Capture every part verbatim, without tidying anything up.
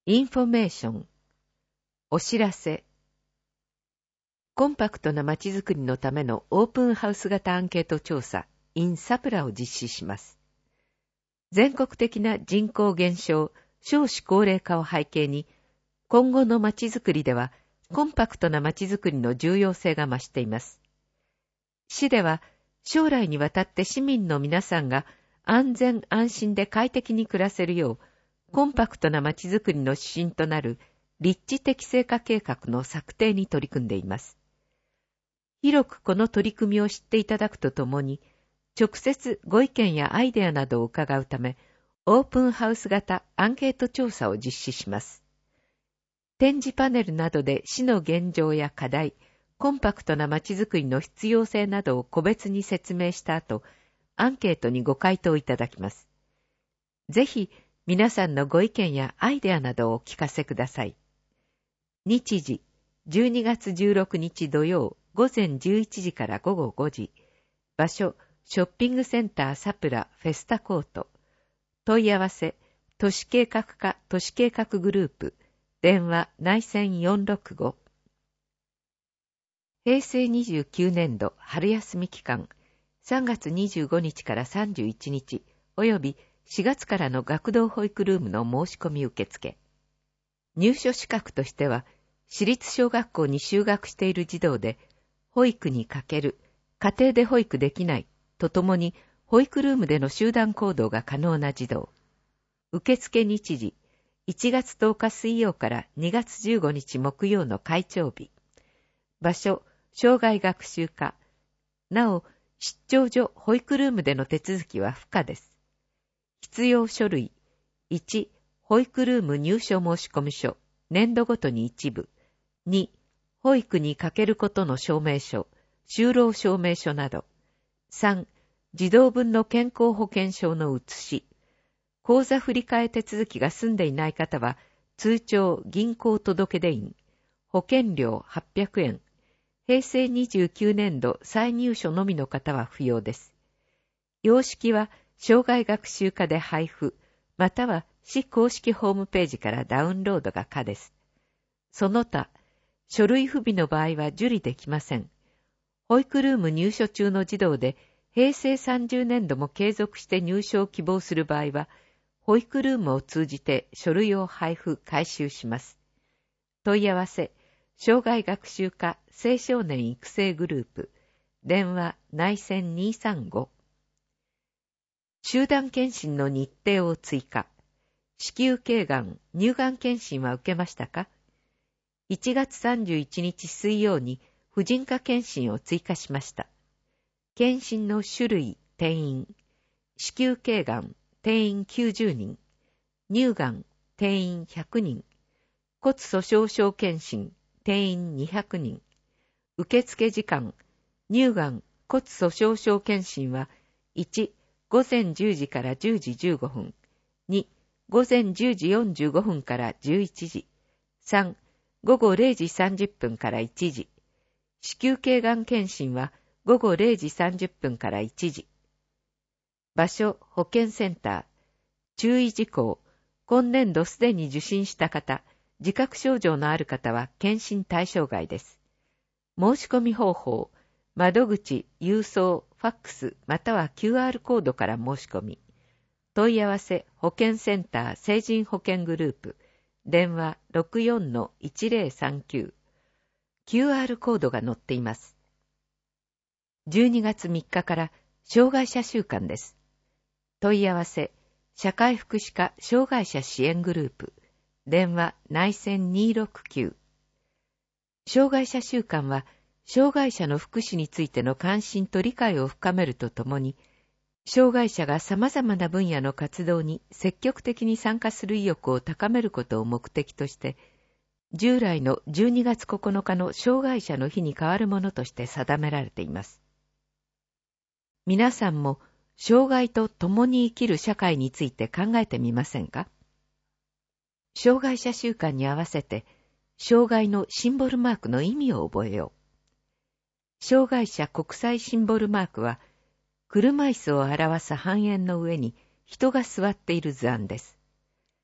インフォメーション、お知らせ。コンパクトなまちづくりのためのオープンハウス型アンケート調査 in サプラを実施します。全国的な人口減少、少子高齢化を背景に、今後のまちづくりではコンパクトなまちづくりの重要性が増しています。市では将来にわたって市民の皆さんが安全安心で快適に暮らせるよう、コンパクトなまちづくりの指針となる立地適正化計画の策定に取り組んでいます。広くこの取り組みを知っていただくとともに、直接ご意見やアイデアなどを伺うため、オープンハウス型アンケート調査を実施します。展示パネルなどで市の現状や課題、コンパクトなまちづくりの必要性などを個別に説明した後、アンケートにご回答いただきます。ぜひ、皆さんのご意見やアイデアなどをお聞かせください。日時、じゅうにがつじゅうろくにち土曜、午前じゅういちじから午後ごじ。場所、ショッピングセンターサプラフェスタコート。問い合わせ、都市計画課都市計画グループ。電話内線よんろくご。へいせいにじゅうきゅうねんど春休み期間、さんがつにじゅうごにちからさんじゅういちにち、およびしがつからの学童保育ルームの申し込み受付。入所資格としては、私立小学校に就学している児童で、保育にかける、家庭で保育できないとともに、保育ルームでの集団行動が可能な児童。受付日時、いちがつとおか水曜からにがつじゅうごにち木曜の開庁日。場所、障害学習課。なお、出張所保育ルームでの手続きは不可です。必要書類。いち、保育ルーム入所申込書、年度ごとに一部。に、保育にかけることの証明書、就労証明書など。さん、児童分の健康保険証の写し。口座振替手続きが済んでいない方は、通帳銀行届出印。保険料はっぴゃくえん。へいせいにじゅうきゅうねんど再入所のみの方は不要です。様式は障害学習課で配布、または市公式ホームページからダウンロードが可です。その他、書類不備の場合は受理できません。保育ルーム入所中の児童で、へいせいさんじゅうねんども継続して入所を希望する場合は、保育ルームを通じて書類を配布・回収します。問い合わせ、障害学習課青少年育成グループ、電話内線にさんご。集団検診の日程を追加。子宮頸がん、乳がん検診は受けましたか？いちがつさんじゅういちにち水曜に婦人科検診を追加しました。検診の種類、定員。子宮頸がん、定員きゅうじゅうにん。乳がん、定員ひゃくにん。骨粗鬆症検診、定員にひゃくにん。受付時間、乳がん、骨粗鬆症検診はいち、ごぜんじゅうじからじゅうじじゅうごふん。に、ごぜんじゅうじよんじゅうごふんからじゅういちじ。さん、ごごれいじさんじゅっぷんからいちじ。子宮頸がん検診はごごれいじさんじゅっぷんからいちじ。場所、保健センター。注意事項。今年度すでに受診した方、自覚症状のある方は検診対象外です。申し込み方法。窓口、郵送、ファックス、または キューアール コードから申し込み。問い合わせ、保健センター成人保健グループ。電話 ろくよんのいちぜろさんきゅう。キューアール コードが載っています。じゅうにがつみっかから障害者週間です。問い合わせ、社会福祉課障害者支援グループ。電話内線にろくきゅう。障害者週間は、障害者の福祉についての関心と理解を深めるとともに、障害者が様々な分野の活動に積極的に参加する意欲を高めることを目的として、従来のじゅうにがつここのかの障害者の日に代わるものとして定められています。皆さんも障害と共に生きる社会について考えてみませんか？障害者週間に合わせて、障害のシンボルマークの意味を覚えよう。障害者国際シンボルマークは、車椅子を表す半円の上に人が座っている図案です。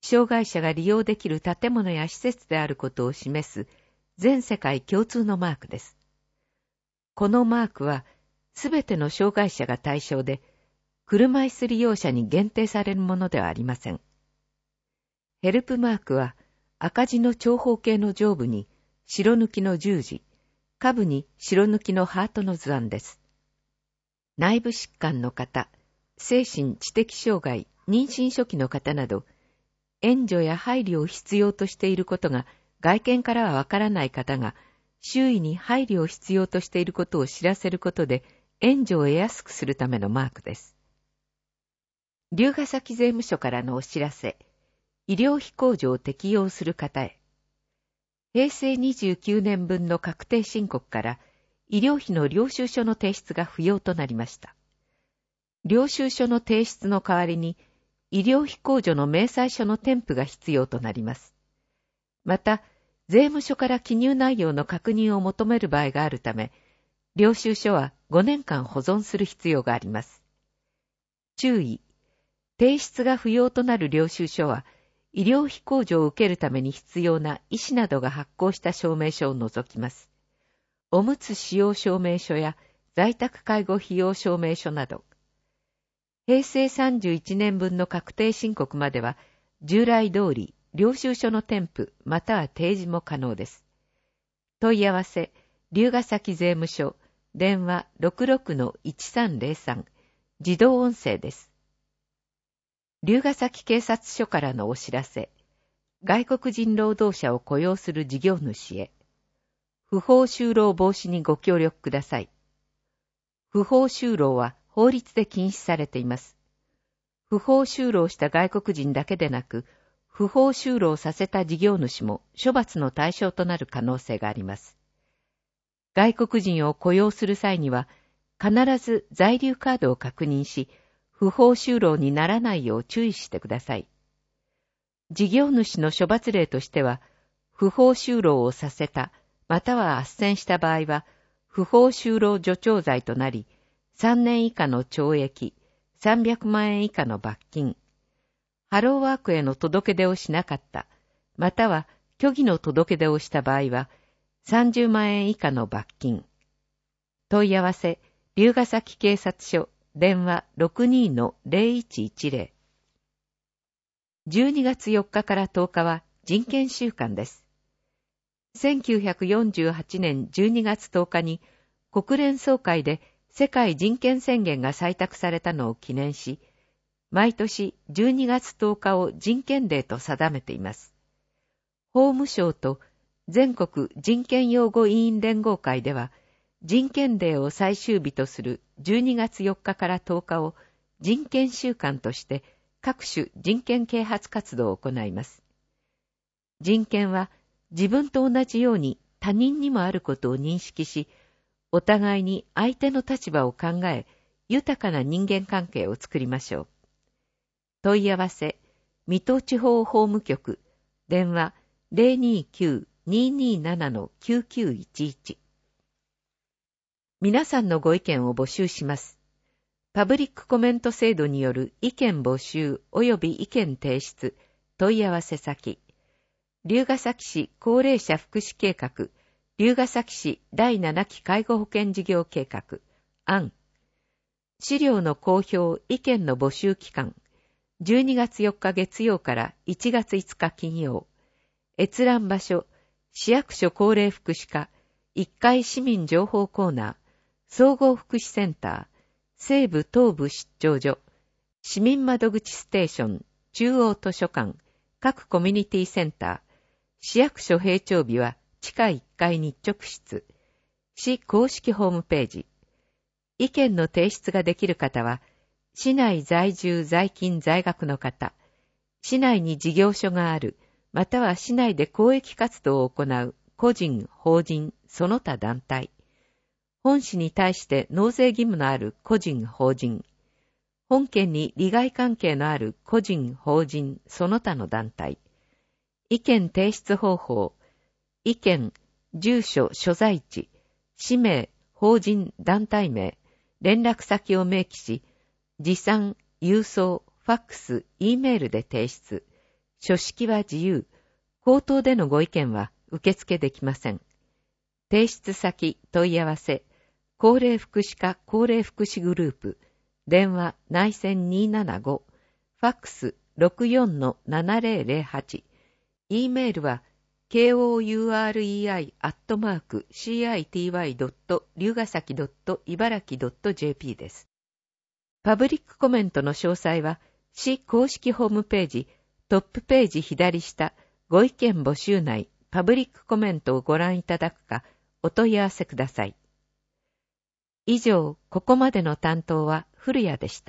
障害者が利用できる建物や施設であることを示す全世界共通のマークです。このマークはすべての障害者が対象で、車椅子利用者に限定されるものではありません。ヘルプマークは赤字の長方形の上部に白抜きの十字、下部に白抜きのハートの図案です。内部疾患の方、精神・知的障害、妊娠初期の方など、援助や配慮を必要としていることが外見からはわからない方が、周囲に配慮を必要としていることを知らせることで、援助を得やすくするためのマークです。龍ケ崎税務署からのお知らせ、医療費控除を適用する方へ。へいせいにじゅうきゅうねんぶんの確定申告から医療費の領収書の提出が不要となりました。領収書の提出の代わりに医療費控除の明細書の添付が必要となります。また、税務署から記入内容の確認を求める場合があるため、領収書はごねんかん保存する必要があります。注意。提出が不要となる領収書は、医療費控除を受けるために必要な医師などが発行した証明書を除きます。おむつ使用証明書や在宅介護費用証明書など、へいせいさんじゅういちねんぶんの確定申告までは、従来通り領収書の添付または提示も可能です。問い合わせ、龍ケ崎税務署、電話 ろくろくのいちさんぜろさん、自動音声です。龍ケ崎警察署からのお知らせ、外国人労働者を雇用する事業主へ、不法就労防止にご協力ください。不法就労は法律で禁止されています。不法就労した外国人だけでなく、不法就労させた事業主も処罰の対象となる可能性があります。外国人を雇用する際には、必ず在留カードを確認し、不法就労にならないよう注意してください。事業主の処罰例としては、不法就労をさせた、または斡旋した場合は、不法就労助長罪となり、さんねん以下の懲役、さんびゃくまんえん以下の罰金、ハローワークへの届け出をしなかった、または虚偽の届け出をした場合は、さんじゅうまんえん以下の罰金。問い合わせ、龍ケ崎警察署、電話 ろくにのぜろいちいちぜろ。じゅうにがつよっかからとおかは人権週間です。せんきゅうひゃくよんじゅうはちねんじゅうにがつとおかに国連総会で世界人権宣言が採択されたのを記念し、毎年じゅうにがつとおかを人権デーと定めています。法務省と全国人権擁護委員連合会では、人権デーを最終日とするじゅうにがつよっかからとおかを人権週間として各種人権啓発活動を行います。人権は自分と同じように他人にもあることを認識し、お互いに相手の立場を考え、豊かな人間関係を作りましょう。問い合わせ、水戸地方法務局、電話 ぜろにきゅう にーにーなな きゅうきゅういちいち。皆さんのご意見を募集します。パブリックコメント制度による意見募集及び意見提出、問い合わせ先、龍ケ崎市高齢者福祉計画、龍ケ崎市だいななき介護保険事業計画、案。資料の公表、意見の募集期間、じゅうにがつよっか月曜からいちがついつか金曜。閲覧場所、市役所高齢福祉課、いっかい市民情報コーナー、総合福祉センター、西部東部出張所、市民窓口ステーション、中央図書館、各コミュニティセンター、市役所閉庁日は地下いっかい日直室、市公式ホームページ。意見の提出ができる方は、市内在住在勤在学の方、市内に事業所がある、または市内で公益活動を行う個人、法人、その他団体、本市に対して納税義務のある個人、法人、本県に利害関係のある個人、法人、その他の団体、意見提出方法、意見、住所、所在地、氏名、法人、団体名、連絡先を明記し、持参、郵送、ファックス、Eメールで提出、 書式は自由。口頭でのご意見は受付できません。提出先問い合わせ、高齢福祉課高齢福祉グループ、電話内線にーななご、ファックス ろくよんのななぜろぜろはち、E メールは コウレイ アットマーク シーアイティーワイ ドット 龍ヶ崎 ドット 茨城 ドット ジェーピー です。パブリックコメントの詳細は、市公式ホームページ、トップページ左下、ご意見募集内、パブリックコメントをご覧いただくか、お問い合わせください。以上、ここまでの担当は古谷でした。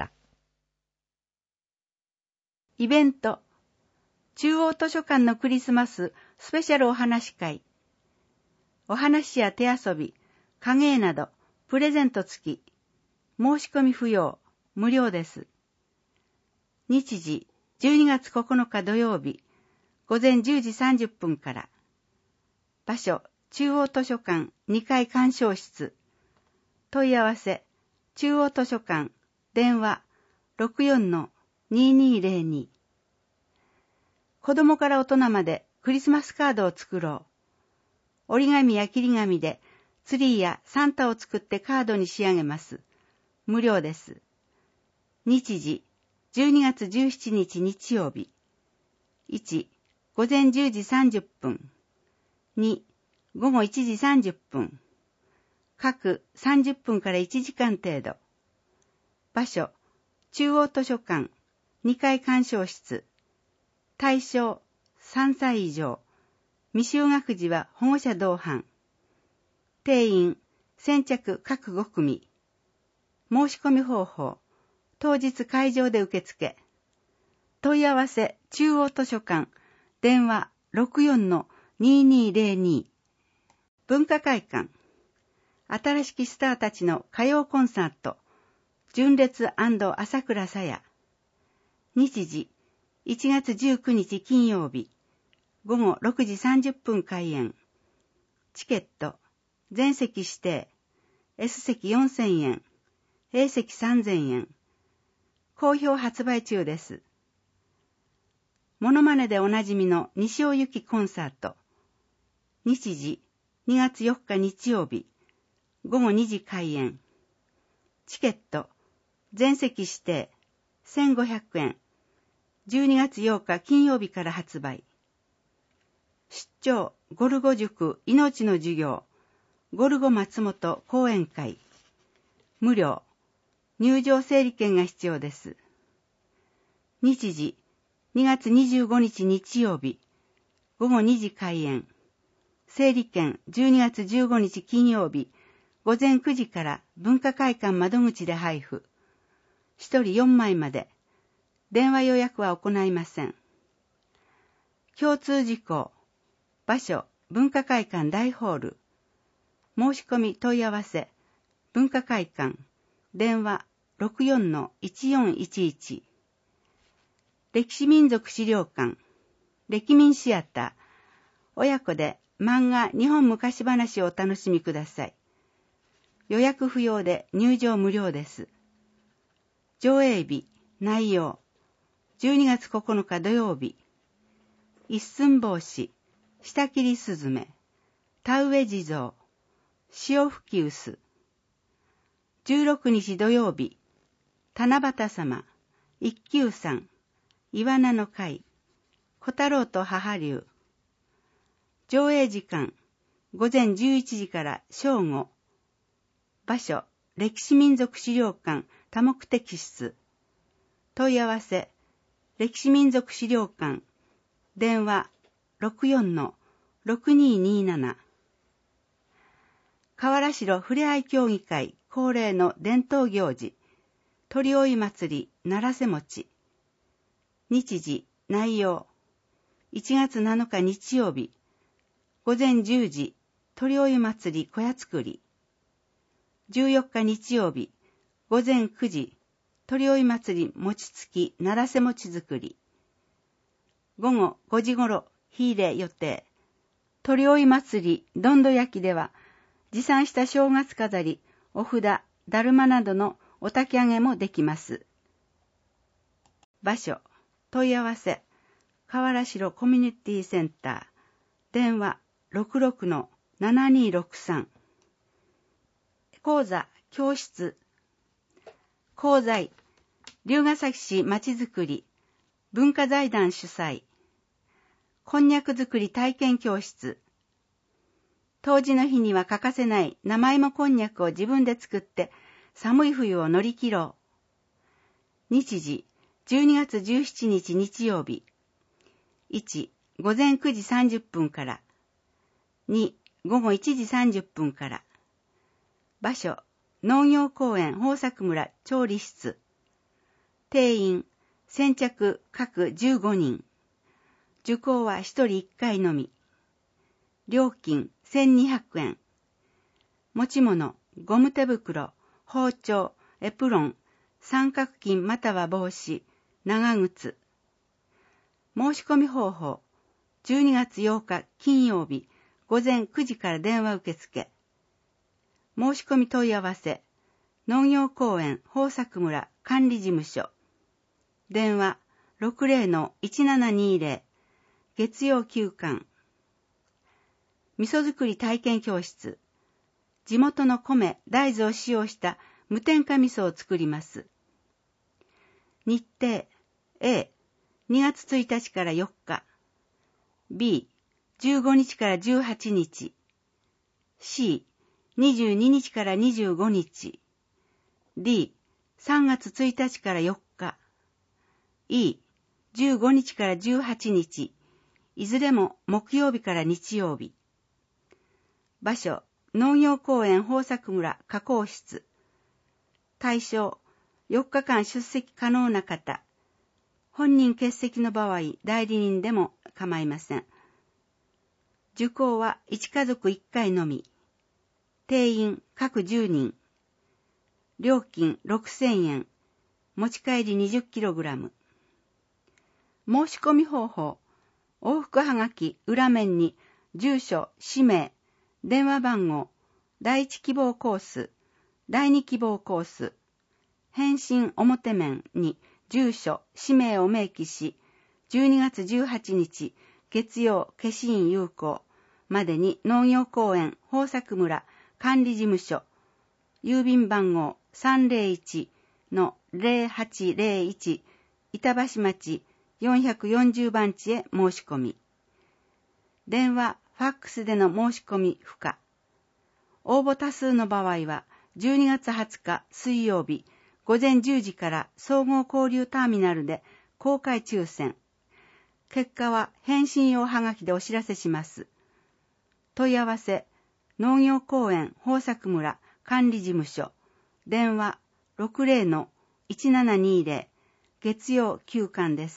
イベント、中央図書館のクリスマススペシャルお話会。お話や手遊び、影絵など、プレゼント付き。申し込み不要、無料です。日時、じゅうにがつここのか土曜日、午前じゅうじさんじゅっぷんから。場所、中央図書館にかい鑑賞室。問い合わせ、中央図書館、電話 ろくよんのにーにーぜろに。子供から大人までクリスマスカードを作ろう。折り紙や切り紙でツリーやサンタを作ってカードに仕上げます。無料です。日時、じゅうにがつじゅうしちにち日曜日。いち、午前じゅうじさんじゅっぷん。に、午後いちじさんじゅっぷん。各さんじゅっぷんからいちじかん程度。場所、中央図書館にかい鑑賞室。対象さんさい以上。未就学児は保護者同伴。定員先着各ごくみ。申し込み方法、当日会場で受付。問い合わせ中央図書館、電話 ろくよんのにーにーぜろに。文化会館、新しきスターたちの歌謡コンサート、純烈&朝倉さや。日時、いちがつじゅうくにち金曜日、午後ろくじさんじゅっぷん開演。チケット、全席指定、S 席よんせんえん、A 席さんぜんえん。好評発売中です。モノマネでおなじみの西尾由紀コンサート。日時、にがつよっか日曜日、午後にじ開演。チケット、全席指定、せんごひゃくえん。じゅうにがつようか金曜日から発売。出張ゴルゴ塾命の授業、ゴルゴ松本講演会。無料。入場整理券が必要です。日時、にがつにじゅうごにち日曜日、午後にじ開演。整理券じゅうにがつじゅうごにち金曜日、午前くじから文化会館窓口で配布。ひとりよんまいまで。電話予約は行いません。共通事項。場所、文化会館大ホール。申し込み問い合わせ。文化会館。電話 ろくよんのいちよんいちいち。歴史民族資料館。歴民シアター。親子で漫画日本昔話をお楽しみください。予約不要で入場無料です。上映日、内容。じゅうにがつここのか土曜日。一寸法師、下切りすずめ、田植え地蔵、潮吹き薄。じゅうろくにち土曜日。七夕様、一休さん、岩名の会、小太郎と母流。上映時間、午前じゅういちじから正午。場所、歴史民族資料館多目的室。問い合わせ、歴史民族資料館、電話 ろくよんのろくにーにーなな。河原城ふれあい協議会恒例の伝統行事、鳥追い祭りならせ餅。日時、内容。いちがつなのか日曜日、午前じゅうじ、鳥追い祭り小屋作り。じゅうよっか日曜日、午前くじ、鳥追い祭り餅つきならせ餅作り。午後ごじごろ、火入れ予定。鳥追い祭りどんど焼きでは、持参した正月飾り、お札、だるまなどのお焚き上げもできます。場所、問い合わせ、 河原城コミュニティセンター、電話 ろくろくのななにーろくさん。講座、教室。講座、龍ケ崎市まちづくり文化財団主催。こんにゃく作り体験教室。冬至の日には欠かせない生芋こんにゃくを自分で作って寒い冬を乗り切ろう。日時、じゅうにがつじゅうしちにち日曜日。いち、ごぜんくじさんじゅっぷんから。に、ごごいちじさんじゅっぷんから。場所、農業公園豊作村調理室。定員、先着各じゅうごにん。受講はひとりいっかいのみ。料金せんにひゃくえん。持ち物、ゴム手袋、包丁、エプロン、三角巾または帽子、長靴。申し込み方法、じゅうにがつようか金曜日、ごぜんくじから電話受付。申し込み問い合わせ、農業公園豊作村管理事務所。電話 ろくぜろのいちななにぜろ。月曜休館。味噌作り体験教室。地元の米、大豆を使用した無添加味噌を作ります。日程 A、にがつついたちからよっか。B、じゅうごにちからじゅうはちにち。C、にじゅうににちからにじゅうごにち。D、さんがつついたちからよっか。E、じゅうごにちからじゅうはちにち。いずれも木曜日から日曜日。場所、農業公園豊作村加工室。対象、よっかかん出席可能な方。本人欠席の場合、代理人でも構いません。受講はいちかぞくいっかいのみ。定員各じゅうにん。料金ろくせんえん。持ち帰り にじゅっキログラム。申し込み方法。往復はがき裏面に住所、氏名、電話番号、第一希望コース、第二希望コース、返信表面に住所、氏名を明記し、じゅうにがつじゅうはちにち月曜消印有効までに農業公園豊作村管理事務所、郵便番号 さんぜろいちのぜろはちぜろいち 板橋町よんひゃくよんじゅうばんちへ申し込み。電話、ファックスでの申し込み不可。応募多数の場合は、じゅうにがつはつか水曜日、ごぜんじゅうじから総合交流ターミナルで公開抽選。結果は返信用はがきでお知らせします。問い合わせ、農業公園豊作村管理事務所。電話、ろくぜろのいちななにぜろ。月曜休館です。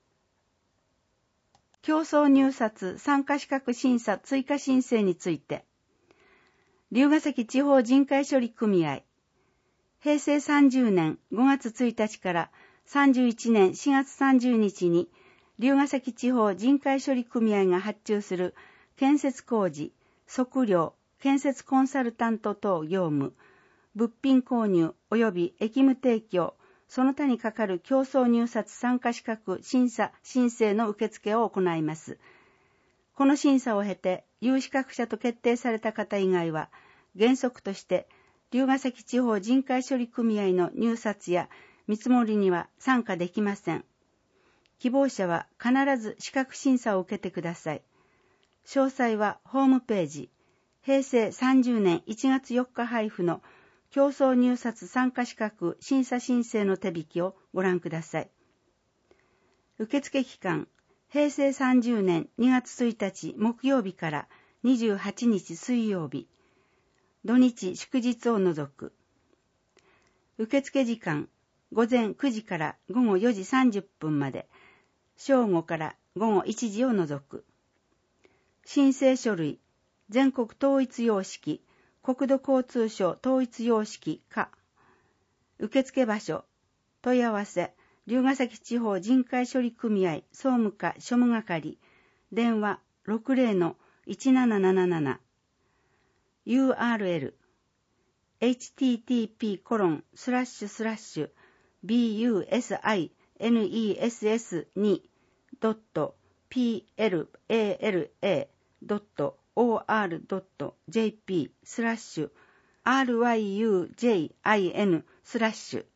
競争入札参加資格審査追加申請について、龍ケ崎地方人海処理組合、へいせいさんじゅうねんごがつついたちからさんじゅういちねんしがつさんじゅうにちに龍ケ崎地方人海処理組合が発注する建設工事、測量、建設コンサルタント等業務、物品購入及び役務提供、その他にかかる競争入札参加資格審査申請の受付を行います。この審査を経て有資格者と決定された方以外は、原則として龍ケ崎地方人海処理組合の入札や見積もりには参加できません。希望者は必ず資格審査を受けてください。詳細はホームページ、へいせいさんじゅうねんいちがつよっか配布の競争入札参加資格審査申請の手引きをご覧ください。受付期間、へいせいさんじゅうねんにがつついたち木曜日からにじゅうはちにち水曜日、土日祝日を除く。受付時間、ごぜんくじからごごよじさんじゅっぷんまで、正午からごごいちじを除く。申請書類、全国統一様式、国土交通省統一様式か。受付場所、問い合わせ、龍ケ崎地方人海処理組合総務課庶務係、電話 ろくぜろのいちなななななな。ユーアールエル、エイチティーティーピーコロンスラッシュスラッシュビーユーエスアイネッセスにドットピーエルエーエルエードットオーアールドットジェーピー スラッシュ アールワイユージェイアイエヌ スラッシュ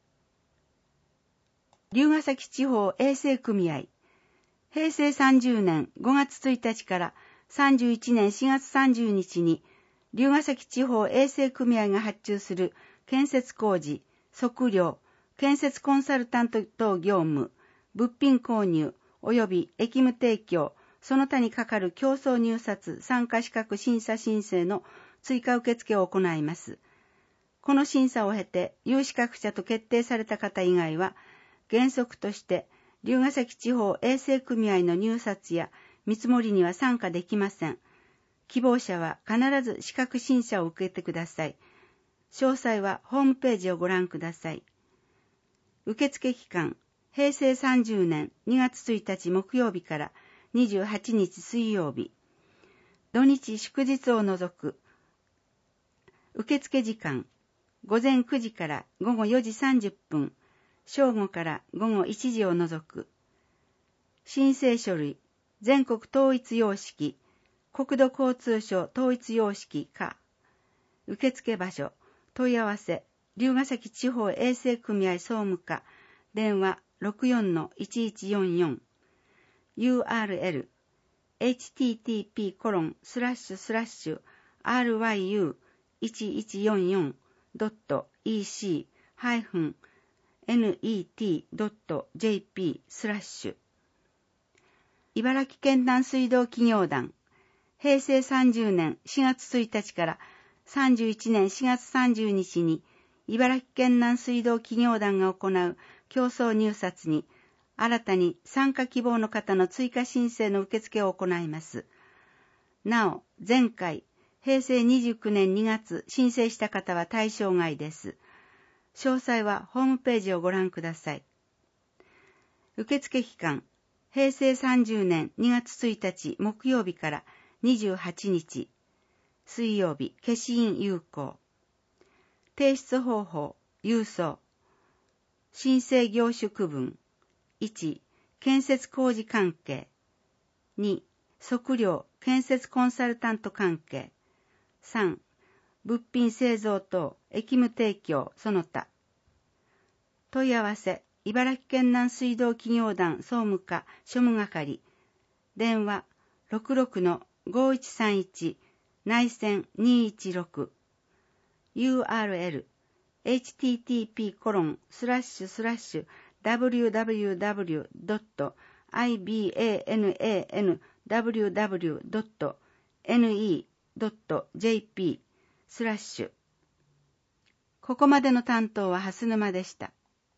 龍ヶ崎地方衛生組合へいせいさんじゅうねんごがつついたちからさんじゅういちねんしがつさんじゅうにちに龍ヶ崎地方衛生組合が発注する建設工事、測量、建設コンサルタント等業務、物品購入及び役務提供、その他にかかる競争入札参加資格審査申請の追加受付を行います。この審査を経て有資格者と決定された方以外は、原則として龍ヶ崎地方衛生組合の入札や見積もりには参加できません。希望者は必ず資格審査を受けてください。詳細はホームページをご覧ください。受付期間、へいせいさんじゅうねんにがつついたち木曜日からにじゅうはちにち水曜日。土日祝日を除く。受付時間、ごぜんくじからごごよじさんじゅっぷん、正午からごごいちじを除く。申請書類、全国統一様式、国土交通省統一様式か。受付場所、問い合わせ、龍ヶ崎地方衛生組合総務課、電話 ろくよんのいちいちよんよん。ユーアールエル、エイチティーティーピーコロンスラッシュスラッシュアールワイユーいちいちよんよんドットイーシーハイフンネットドットジェーピー スラッシュ茨城県南水道企業団へいせいさんじゅうねんしがつついたちからさんじゅういちねんしがつさんじゅうにちに茨城県南水道企業団が行う競争入札に新たに参加希望の方の追加申請の受付を行います。なお、前回、へいせいにじゅうきゅうねんにがつ申請した方は対象外です。詳細はホームページをご覧ください。受付期間、へいせいさんじゅうねんにがつついたち木曜日からにじゅうはちにち、水曜日、消印有効。提出方法、郵送。申請業種区分。いち、建設工事関係。に、測量、建設コンサルタント関係。さん、物品製造等、役務提供、その他。問い合わせ、茨城県南水道企業団総務課庶務係。電話、ろくろくのごいちさんいち、内線にいちろく。ユーアールエル、エイチティーティーピーコロンスラッシュスラッシュダブリューダブリューダブリュードットアイビーエーエヌエーエヌダブリューダブリュードットネットドットジェーピー スラッシュここまでの担当は蓮沼でした。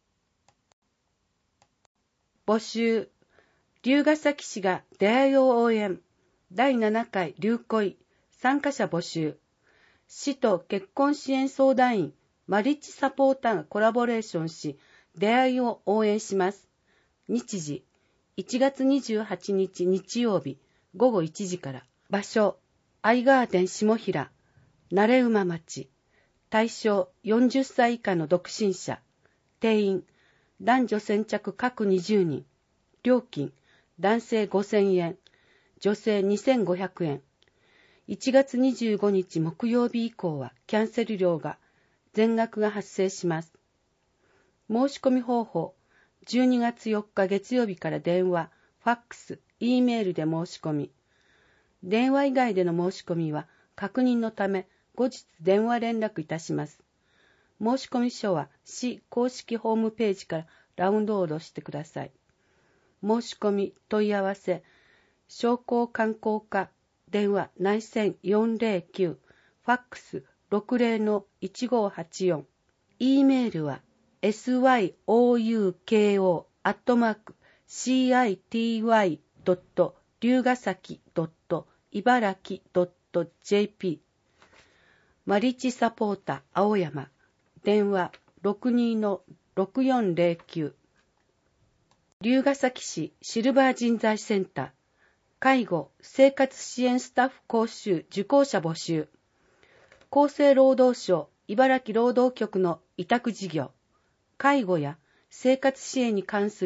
募集。龍ヶ崎市が出会いを応援。だいななかい龍恋。参加者募集。市と結婚支援相談員、マリッジサポーターがコラボレーションし、出会いを応援します。日時、いちがつにじゅうはちにち日曜日、ごごいちじから。場所、アイガーデン下平、慣馬町。対象、よんじゅっさい以下の独身者。定員、男女先着各にじゅうにん。料金、男性ごせんえん、女性にせんごひゃくえん。いちがつにじゅうごにち木曜日以降はキャンセル料が、全額が発生します。申し込み方法、じゅうにがつよっか月曜日から電話、ファックス、E メールで申し込み。電話以外での申し込みは確認のため後日電話連絡いたします。申し込み書は市公式ホームページからダウンロードしてください。申し込み、問い合わせ、商工観光課、電話内線よんぜろきゅう、ファックスろくぜろのいちごはちよん、E メールは エスワイオーユーケーオー アットマーク シーアイティーワイ ドット 龍ヶ崎 ドット 茨城 ドット ジェーピー マリッジサポーター青山電話 ろくにのろくよんぜろきゅう 龍ヶ崎市シルバー人材センター介護・生活支援スタッフ講習受講者募集。厚生労働省茨城労働局の委託事業。介護や生活支援に関する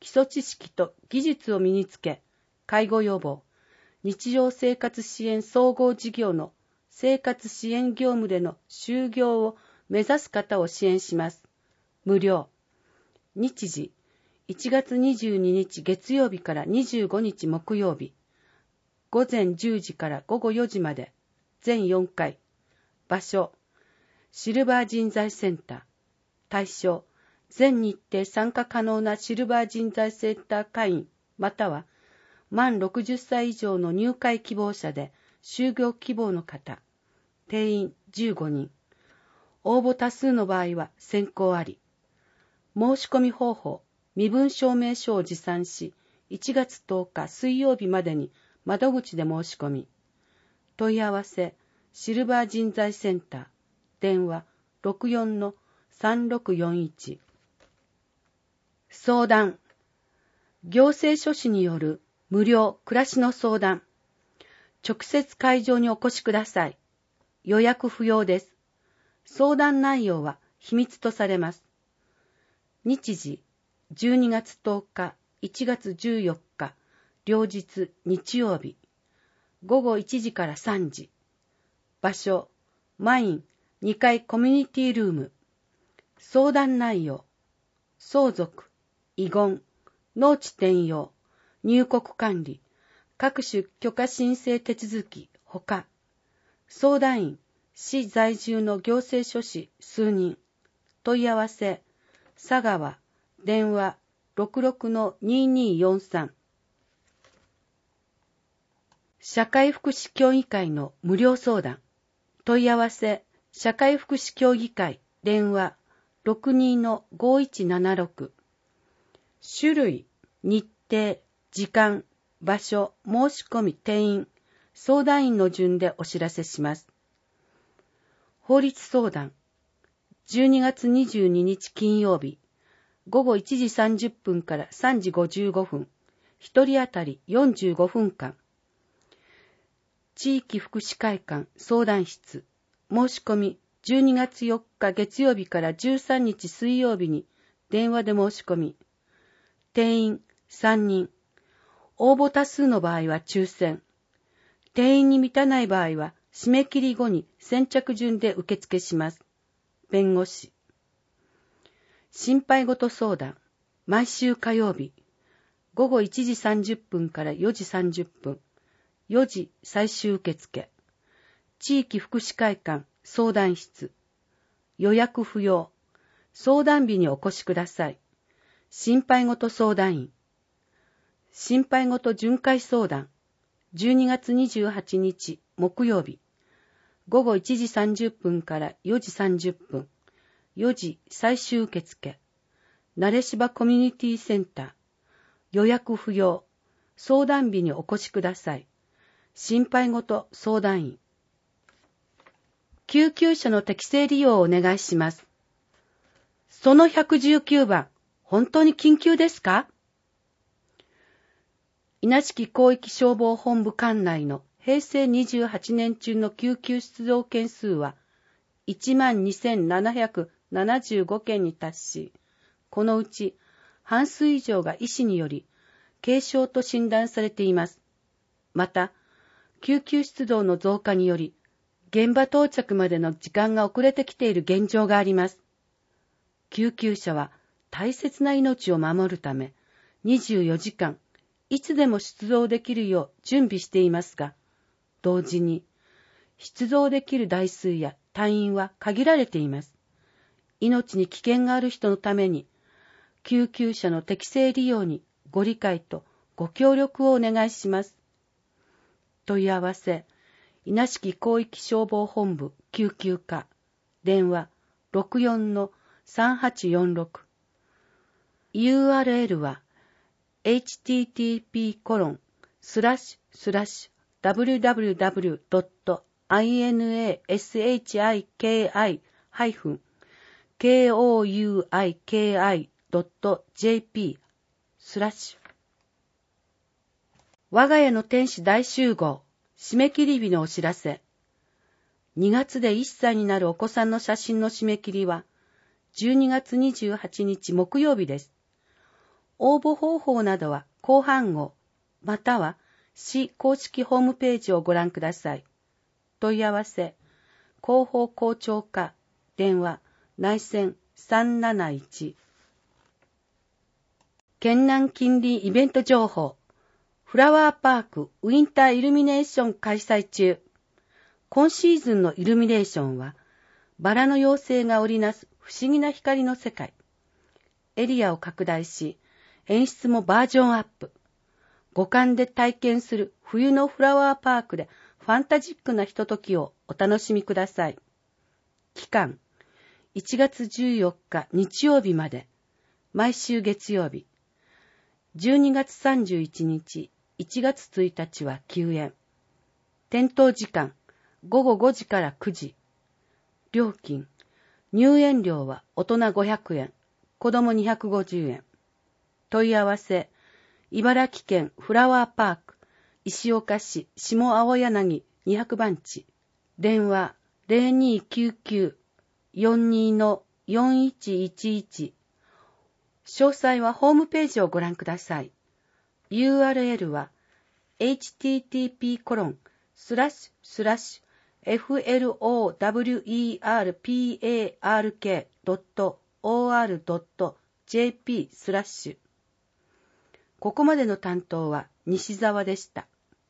基礎知識と技術を身につけ、介護予防、日常生活支援総合事業の生活支援業務での就業を目指す方を支援します。無料。日時、いちがつにじゅうににち月曜日からにじゅうごにち木曜日、ごぜんじゅうじからごごよじまで、全よんかい。場所、シルバー人材センター。対象、全日程参加可能なシルバー人材センター会員、または、満ろくじゅっさい以上の入会希望者で、就業希望の方。定員じゅうごにん。応募多数の場合は選考あり。申し込み方法、身分証明書を持参し、いちがつとおか水曜日までに窓口で申し込み。問い合わせ、シルバー人材センター。電話 ろくよんのさんろくよんいち。相談。行政書士による無料暮らしの相談。直接会場にお越しください。予約不要です。相談内容は秘密とされます。日時、じゅうにがつとおか、いちがつじゅうよっか、両日日曜日。ごごいちじからさんじ。場所、マインにかいコミュニティルーム。相談内容、相続、遺言、農地転用、入国管理、各種許可申請手続き、ほか。相談員、市在住の行政書士数人。問い合わせ、佐川、電話 ろくろくのにーにーよんさん。社会福祉協議会の無料相談。問い合わせ、社会福祉協議会、電話 ろくにーのごいちななろく。種類、日程、時間、場所、申し込み、定員、相談員の順でお知らせします。法律相談。じゅうにがつにじゅうににち金曜日、ごごいちじさんじゅっぷんからさんじごじゅうごふん、ひとり当たりよんじゅうごふんかん。地域福祉会館相談室。申し込み、じゅうにがつよっか月曜日からじゅうさんにち水曜日に電話で申し込み。定員さんにん。応募多数の場合は抽選。定員に満たない場合は締め切り後に先着順で受付します。弁護士。心配事相談。毎週火曜日。ごごいちじさんじゅっぷんからよじさんじゅっぷん。よじ最終受付。地域福祉会館相談室。予約不要。相談日にお越しください。心配事相談員。心配事巡回相談。じゅうにがつにじゅうはちにち木曜日。ごごいちじさんじゅっぷんからよじさんじゅっぷん。よじ最終受付。なれしばコミュニティセンター。予約不要。相談日にお越しください。心配事相談員。救急車の適正利用をお願いします。そのひゃくじゅうきゅうばん、本当に緊急ですか？稲敷広域消防本部管内のへいせいにじゅうはちねん中の救急出動件数はいちまんにせんななひゃくななじゅうごけんに達し、このうち半数以上が医師により軽症と診断されています。また、救急出動の増加により、現場到着までの時間が遅れてきている現状があります。救急車は大切な命を守るため、にじゅうよじかん、いつでも出動できるよう準備していますが、同時に、出動できる台数や隊員は限られています。命に危険がある人のために、救急車の適正利用にご理解とご協力をお願いします。問い合わせ、稲敷広域消防本部救急課、電話 ろくよんのさんはちよんろく。ユーアールエル は エイチティーティーピーコロンスラッシュスラッシュダブリューダブリューダブリュードットインアシキハイフンケーオーユーアイケーアイドットジェーピー スラッシュ。我が家の天使大集合締め切り日のお知らせ。にがつでいっさいになるお子さんの写真の締め切りはじゅうにがつにじゅうはちにち木曜日です。 応募方法などは後半号、または市公式ホームページをご覧ください。問い合わせ、広報校長課、電話、内線さんなないち。県南近隣イベント情報、フラワーパークウィンターイルミネーション開催中。今シーズンのイルミネーションは、バラの妖精が織りなす不思議な光の世界。エリアを拡大し、演出もバージョンアップ。五感で体験する冬のフラワーパークでファンタジックなひとときをお楽しみください。期間、いちがつじゅうよっか日曜日まで、毎週月曜日。じゅうにがつさんじゅういちにち、いちがつついたちは休園。点灯時間、ごごごじからくじ。料金、入園料は大人ごひゃくえん、子供にひゃくごじゅうえん。問い合わせ、茨城県フラワーパーク、石岡市下青柳にひゃくばんち。電話 ゼロにーきゅうきゅう よんにー よんいちいちいち。詳細はホームページをご覧ください。ユーアールエル は エイチティーティーピーコロンスラッシュスラッシュエフエルオーダブリューイーアールピーエーアールケードットオーアールドットジェーピースラッシュ。ここまでの担当は西澤でした。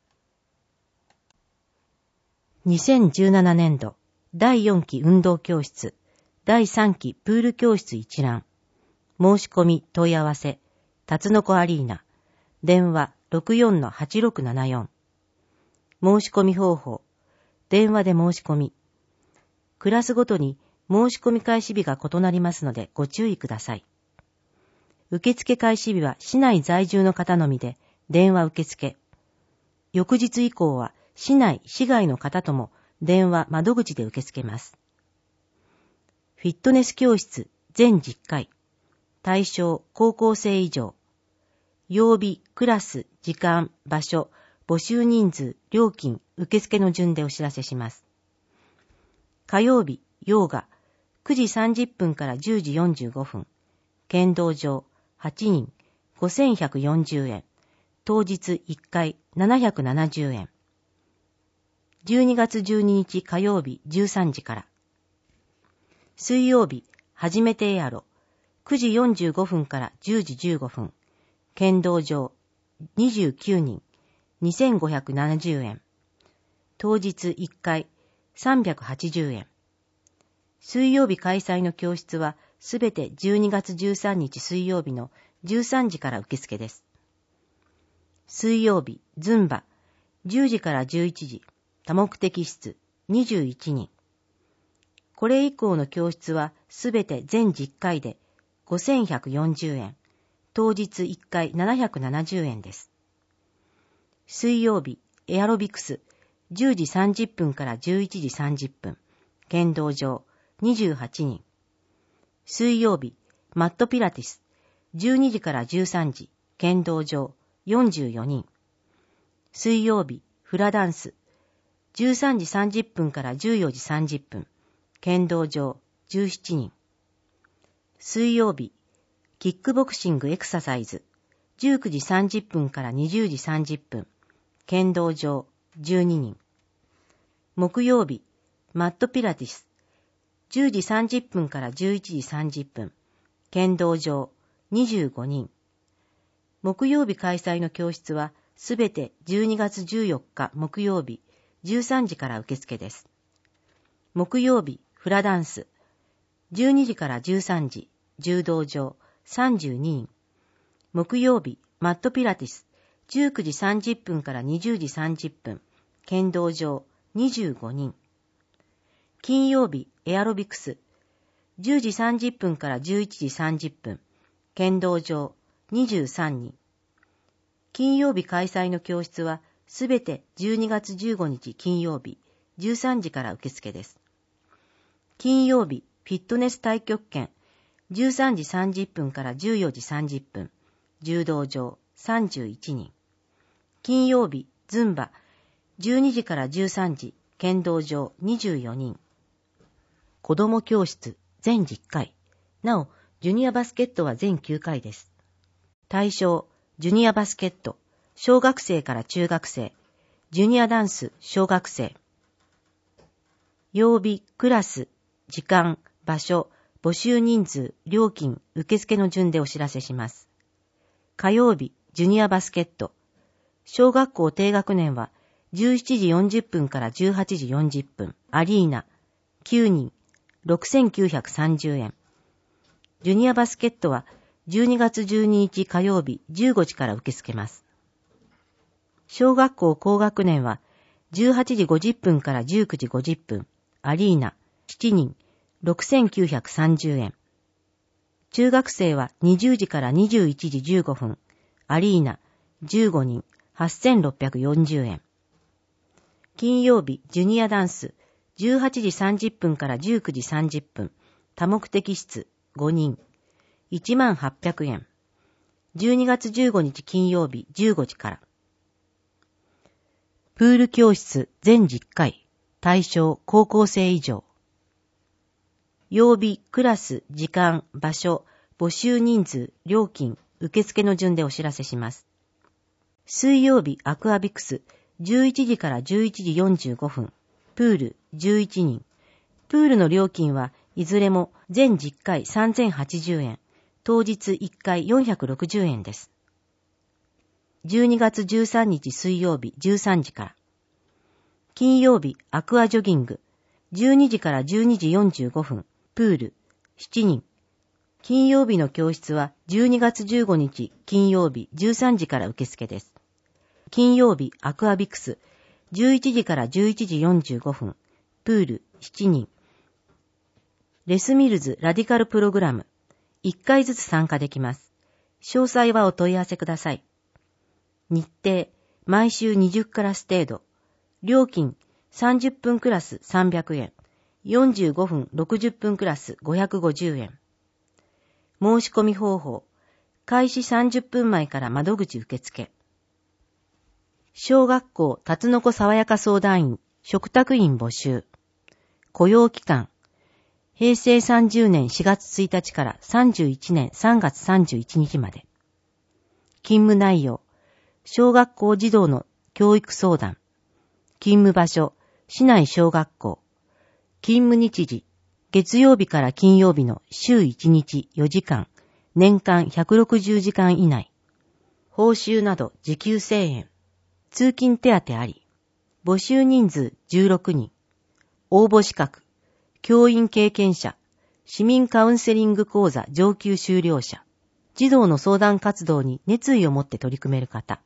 にせんじゅうななねんどだいよんき運動教室だいさんきプール教室一覧。申し込み問い合わせタツノコアリーナ電話 ろくよんのはちろくななよん。申し込み方法電話で申し込み。クラスごとに申し込み開始日が異なりますのでご注意ください。受付開始日は市内在住の方のみで電話受付。翌日以降は市内市外の方とも電話窓口で受け付けます。フィットネス教室全じゅっかい。対象高校生以上。曜日、クラス、時間、場所、募集人数、料金、受付の順でお知らせします。火曜日、ヨーガ、くじさんじゅっぷんからじゅうじよんじゅうごふん。剣道場、はちにん、ごせんひゃくよんじゅうえん。当日いっかい、ななひゃくななじゅうえん。じゅうにがつじゅうににち火曜日じゅうさんじから。水曜日、はじめてエアロ、くじよんじゅうごふんからじゅうじじゅうごふん。剣道場、にじゅうきゅうにん、にせんごひゃくななじゅうえん。当日いっかい、さんびゃくはちじゅうえん。水曜日開催の教室はすべてじゅうにがつじゅうさんにち水曜日のじゅうさんじから受付です。水曜日、ズンバ、じゅうじからじゅういちじ、多目的室、にじゅういちにん。これ以降の教室はすべて全じゅっかいでごせんひゃくよんじゅうえん。当日いっかいななひゃくななじゅうえんです。水曜日、エアロビクス、じゅうじさんじゅっぷんからじゅういちじさんじゅっぷん。剣道場、にじゅうはちにん。水曜日、マットピラティス、じゅうにじからじゅうさんじ。剣道場、よんじゅうよにん。水曜日、フラダンス、じゅうさんじさんじゅっぷんからじゅうよじさんじゅっぷん。剣道場、じゅうしちにん。水曜日、キックボクシングエクササイズ、じゅうくじさんじゅっぷんからにじゅうじさんじゅっぷん。剣道場、じゅうににん。木曜日、マットピラティス、じゅうじさんじゅっぷんからじゅういちじさんじゅっぷん。剣道場、にじゅうごにん。木曜日開催の教室はすべてじゅうにがつじゅうよっか木曜日、じゅうさんじから受付です。木曜日、フラダンス、じゅうにじからじゅうさんじ、柔道場、さんじゅうににん。木曜日、マットピラティス、じゅうくじさんじゅっぷんからにじゅうじさんじゅっぷん。剣道場、にじゅうごにん。金曜日、エアロビクス、じゅうじさんじゅっぷんからじゅういちじさんじゅっぷん。剣道場、にじゅうさんにん。金曜日開催の教室はすべてじゅうにがつじゅうごにち金曜日、じゅうさんじから受付です。金曜日、フィットネス太極拳、じゅうさんじさんじゅっぷんからじゅうよじさんじゅっぷん。柔道場、さんじゅういちにん。金曜日、ズンバ、じゅうにじからじゅうさんじ、剣道場、にじゅうよにん。子供教室、全じゅっかい。なお、ジュニアバスケットは全きゅうかいです。 対象、ジュニアバスケット、小学生から中学生、ジュニアダンス、小学生。曜日、クラス、時間、場所、募集人数、料金、受付の順でお知らせします。火曜日、ジュニアバスケット。小学校低学年はじゅうしちじよんじゅっぷんからじゅうはちじよんじゅっぷん。アリーナ、きゅうにん、ろくせんきゅうひゃくさんじゅうえん。ジュニアバスケットはじゅうにがつじゅうににち火曜日じゅうごじから受け付けます。小学校高学年はじゅうはちじごじゅっぷんからじゅうくじごじゅっぷん。アリーナ、しちにん、ろくせんきゅうひゃくさんじゅうえん。中学生はにじゅうじからにじゅういちじじゅうごふん。アリーナ、じゅうごにん、はっせんろっぴゃくよんじゅうえん。金曜日、ジュニアダンス、じゅうはちじさんじゅっぷんからじゅうくじさんじゅっぷん。多目的室、ごにん、いちまんはっぴゃくえん。じゅうにがつじゅうごにち金曜日、じゅうごじから。プール教室全じゅっかい。対象、高校生以上。曜日、クラス、時間、場所、募集人数、料金、受付の順でお知らせします。水曜日、アクアビクス、じゅういちじからじゅういちじよんじゅうごふん。プール、じゅういちにん。プールの料金はいずれも全じゅっかいさんぜんはちじゅうえん。当日いっかいよんひゃくろくじゅうえんです。じゅうにがつじゅうさんにち水曜日じゅうさんじから。金曜日、アクアジョギング、じゅうにじからじゅうにじよんじゅうごふん。プール、しちにん。金曜日の教室はじゅうにがつじゅうごにち金曜日じゅうさんじから受付です。金曜日、アクアビクス、じゅういちじからじゅういちじよんじゅうごふん。プール、しちにん。レスミルズラディカルプログラム、いっかいずつ参加できます。詳細はお問い合わせください。日程、毎週にじゅうクラス程度。料金、さんじゅっぷんクラスさんびゃくえん。よんじゅうごふんろくじゅっぷんクラスごひゃくごじゅうえん。申し込み方法、開始さんじゅっぷんまえから窓口受付。小学校たつのこさわやか相談員、嘱託員募集。雇用期間、へいせいさんじゅうねんしがつついたちからさんじゅういちねんさんがつさんじゅういちにちまで。勤務内容、小学校児童の教育相談。勤務場所、市内小学校。勤務日時、月曜日から金曜日の週いちにちよじかん、年間ひゃくろくじゅうじかん以内。報酬など時給せんえん。通勤手当あり。募集人数じゅうろくにん。応募資格、教員経験者、市民カウンセリング講座上級修了者。児童の相談活動に熱意を持って取り組める方。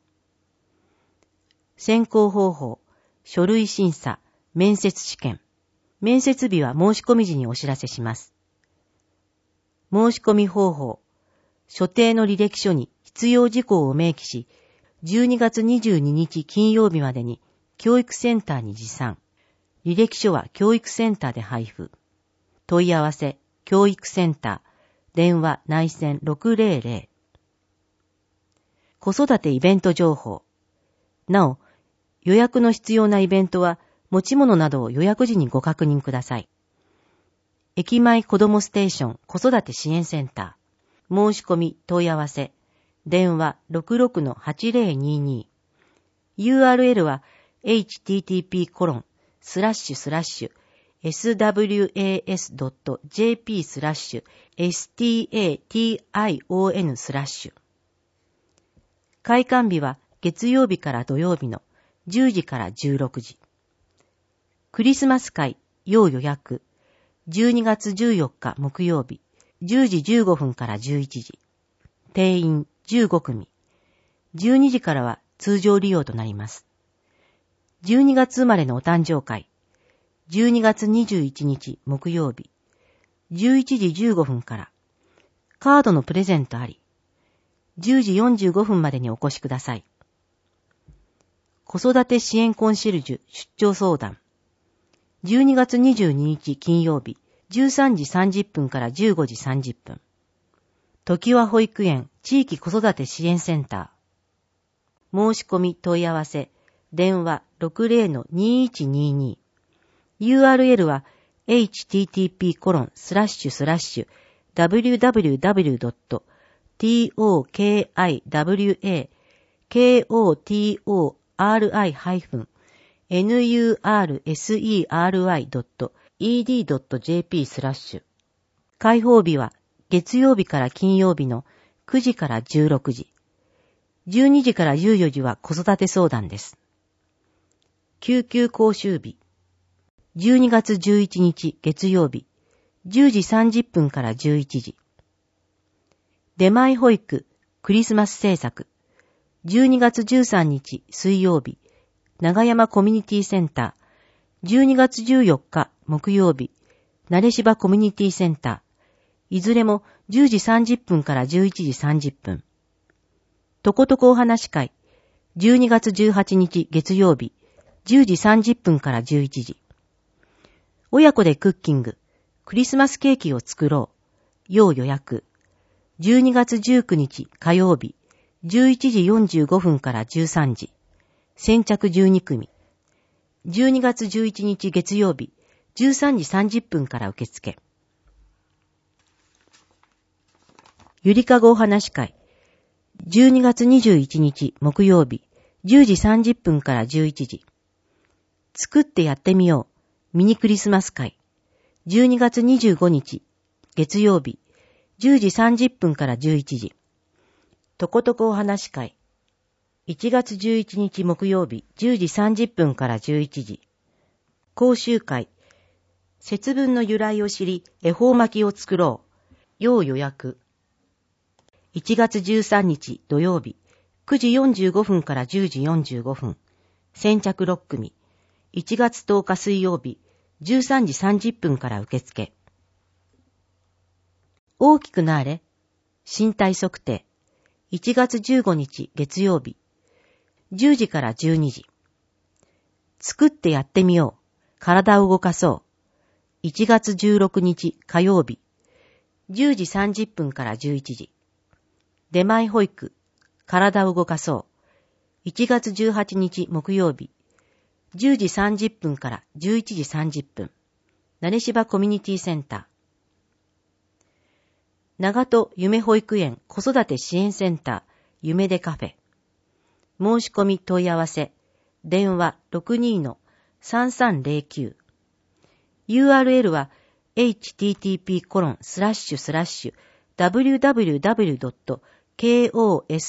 選考方法、書類審査、面接試験。面接日は申し込み時にお知らせします。申し込み方法、所定の履歴書に必要事項を明記し、じゅうにがつにじゅうににち金曜日までに教育センターに持参。履歴書は教育センターで配布。問い合わせ、教育センター、電話内線ろくぜろぜろ。子育てイベント情報。なお、予約の必要なイベントは、持ち物などを予約時にご確認ください。駅前子どもステーション子育て支援センター。申し込み問い合わせ。電話 ろくろくのはちぜろにに。ユーアールエル は エイチティーティーピーコロンスラッシュスラッシュエスダブリューエーエスドットジェーピースラッシュエスティーエーティーアイオーエヌスラッシュ。開館日は月曜日から土曜日のじゅうじからじゅうろくじ。クリスマス会要予約。じゅうにがつじゅうよっか木曜日、じゅうじじゅうごふんからじゅういちじ。定員じゅうごくみ。じゅうにじからは通常利用となります。じゅうにがつ生まれのお誕生会。じゅうにがつにじゅういちにち木曜日、じゅういちじじゅうごふんから。カードのプレゼントあり。じゅうじよんじゅうごふんまでにお越しください。子育て支援コンシェルジュ出張相談。じゅうにがつにじゅうににち金曜日、じゅうさんじさんじゅっぷんからじゅうごじさんじゅっぷん。時和保育園地域子育て支援センター。申し込み問い合わせ、電話 ろくぜろのにいちにに。ユーアールエル は エイチティーティーピーコロンスラッシュスラッシュダブリューダブリューダブリュードットトキワ コトリ ネューセリ ドット イーディー ドット ジェーピー スラッシュ。開放日は月曜日から金曜日のくじからじゅうろくじ。じゅうにじからじゅうよじは子育て相談です。救急講習日。じゅうにがつじゅういちにち月曜日。じゅうじさんじゅっぷんからじゅういちじ。出前保育クリスマス制作。じゅうにがつじゅうさんにち水曜日。長山コミュニティセンター。じゅうにがつじゅうよっか木曜日。慣芝コミュニティセンター。いずれもじゅうじさんじゅっぷんからじゅういちじさんじゅっぷん。とことこお話会。じゅうにがつじゅうはちにち月曜日。じゅうじさんじゅっぷんからじゅういちじ。親子でクッキング。クリスマスケーキを作ろう。要予約。じゅうにがつじゅうくにち火曜日。じゅういちじよんじゅうごふんからじゅうさんじ。先着じゅうにくみ。じゅうにがつじゅういちにち月曜日。じゅうさんじさんじゅっぷんから受付。ゆりかごお話会。じゅうにがつにじゅういちにち木曜日。じゅうじさんじゅっぷんからじゅういちじ。作ってやってみよう。ミニクリスマス会。じゅうにがつにじゅうごにち月曜日。じゅうじさんじゅっぷんからじゅういちじ。とことこお話会。いちがつじゅういちにち木曜日。じゅうじさんじゅっぷんからじゅういちじ。講習会。節分の由来を知り、恵方巻きを作ろう。要予約。いちがつじゅうさんにち土曜日。くじよんじゅうごふんからじゅうじよんじゅうごふん。先着ろっくみ。いちがつとおか水曜日。じゅうさんじさんじゅっぷんから受付。大きくなれ。身体測定。いちがつじゅうごにち月曜日。じゅうじからじゅうにじ。作ってやってみよう。体を動かそう。いちがつじゅうろくにち火曜日。じゅうじさんじゅっぷんからじゅういちじ。出前保育。体を動かそう。いちがつじゅうはちにち木曜日。じゅうじさんじゅっぷんからじゅういちじさんじゅっぷん。慣芝コミュニティセンター。長戸夢保育園子育て支援センター夢でカフェ。申し込み問い合わせ。電話 ろくにー さんさんゼロきゅう。ユーアールエル は エイチティーティーピーコロンスラッシュスラッシュダブリューダブリューダブリュードットコソ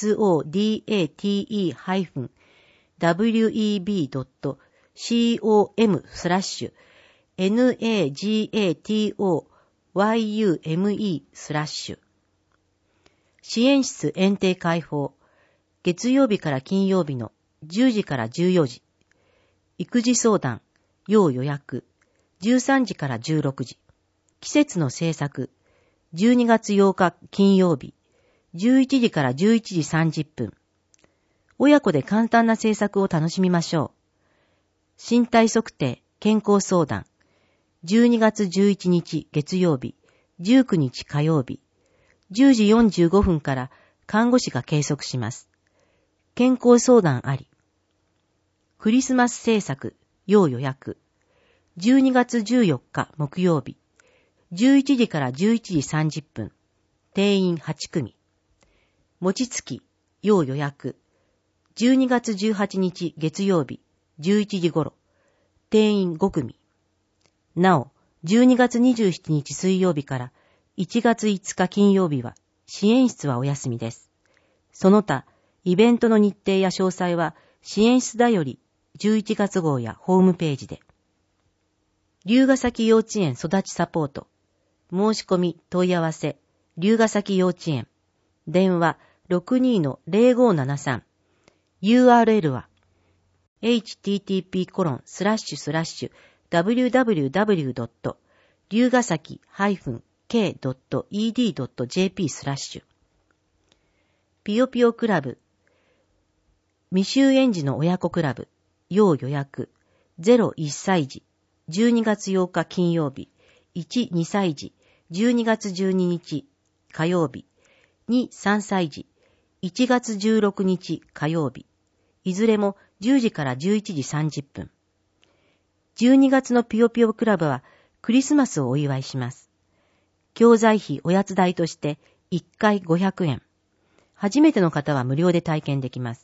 ダテダブリューイービードットコムスラッシュナガトユメスラッシュ。支援室園庭開放。月曜日から金曜日のじゅうじからじゅうよじ。育児相談、要予約。じゅうさんじからじゅうろくじ。季節の制作。じゅうにがつようか金曜日。じゅういちじからじゅういちじさんじゅっぷん。親子で簡単な制作を楽しみましょう。身体測定、健康相談。じゅうにがつじゅういちにち月曜日。じゅうくにち火曜日。じゅうじよんじゅうごふんから看護師が計測します。健康相談あり。クリスマス制作、要予約。じゅうにがつじゅうよっか木曜日。じゅういちじからじゅういちじさんじゅっぷん。定員はちくみ。餅つき、要予約。じゅうにがつじゅうはちにち月曜日。じゅういちじごろ。定員ごくみ。なお、じゅうにがつにじゅうしちにち水曜日からいちがついつか金曜日は支援室はお休みです。その他、イベントの日程や詳細は支援室だよりじゅういちがつごうやホームページで。龍ヶ崎幼稚園育ちサポート。申し込み問い合わせ。龍ヶ崎幼稚園。電話 ろくにー ゼロごーななさん。ユーアールエル は エイチティーティーピーコロンスラッシュスラッシュダブリューダブリューダブリュードット龍ヶ崎ケードットイーディードットジェーピー スラッシュ。ぴよぴよクラブ。未就園児の親子クラブ。要予約。ゼロいっさいじ。じゅうにがつようか金曜日。いち、にさいじ。じゅうにがつじゅうににち火曜日。に、さんさいじ。いちがつじゅうろくにち火曜日。いずれもじゅうじからじゅういちじさんじゅっぷん。じゅうにがつのぴよぴよクラブはクリスマスをお祝いします。教材費おやつ代としていっかいごひゃくえん。 初めての方は無料で体験できます。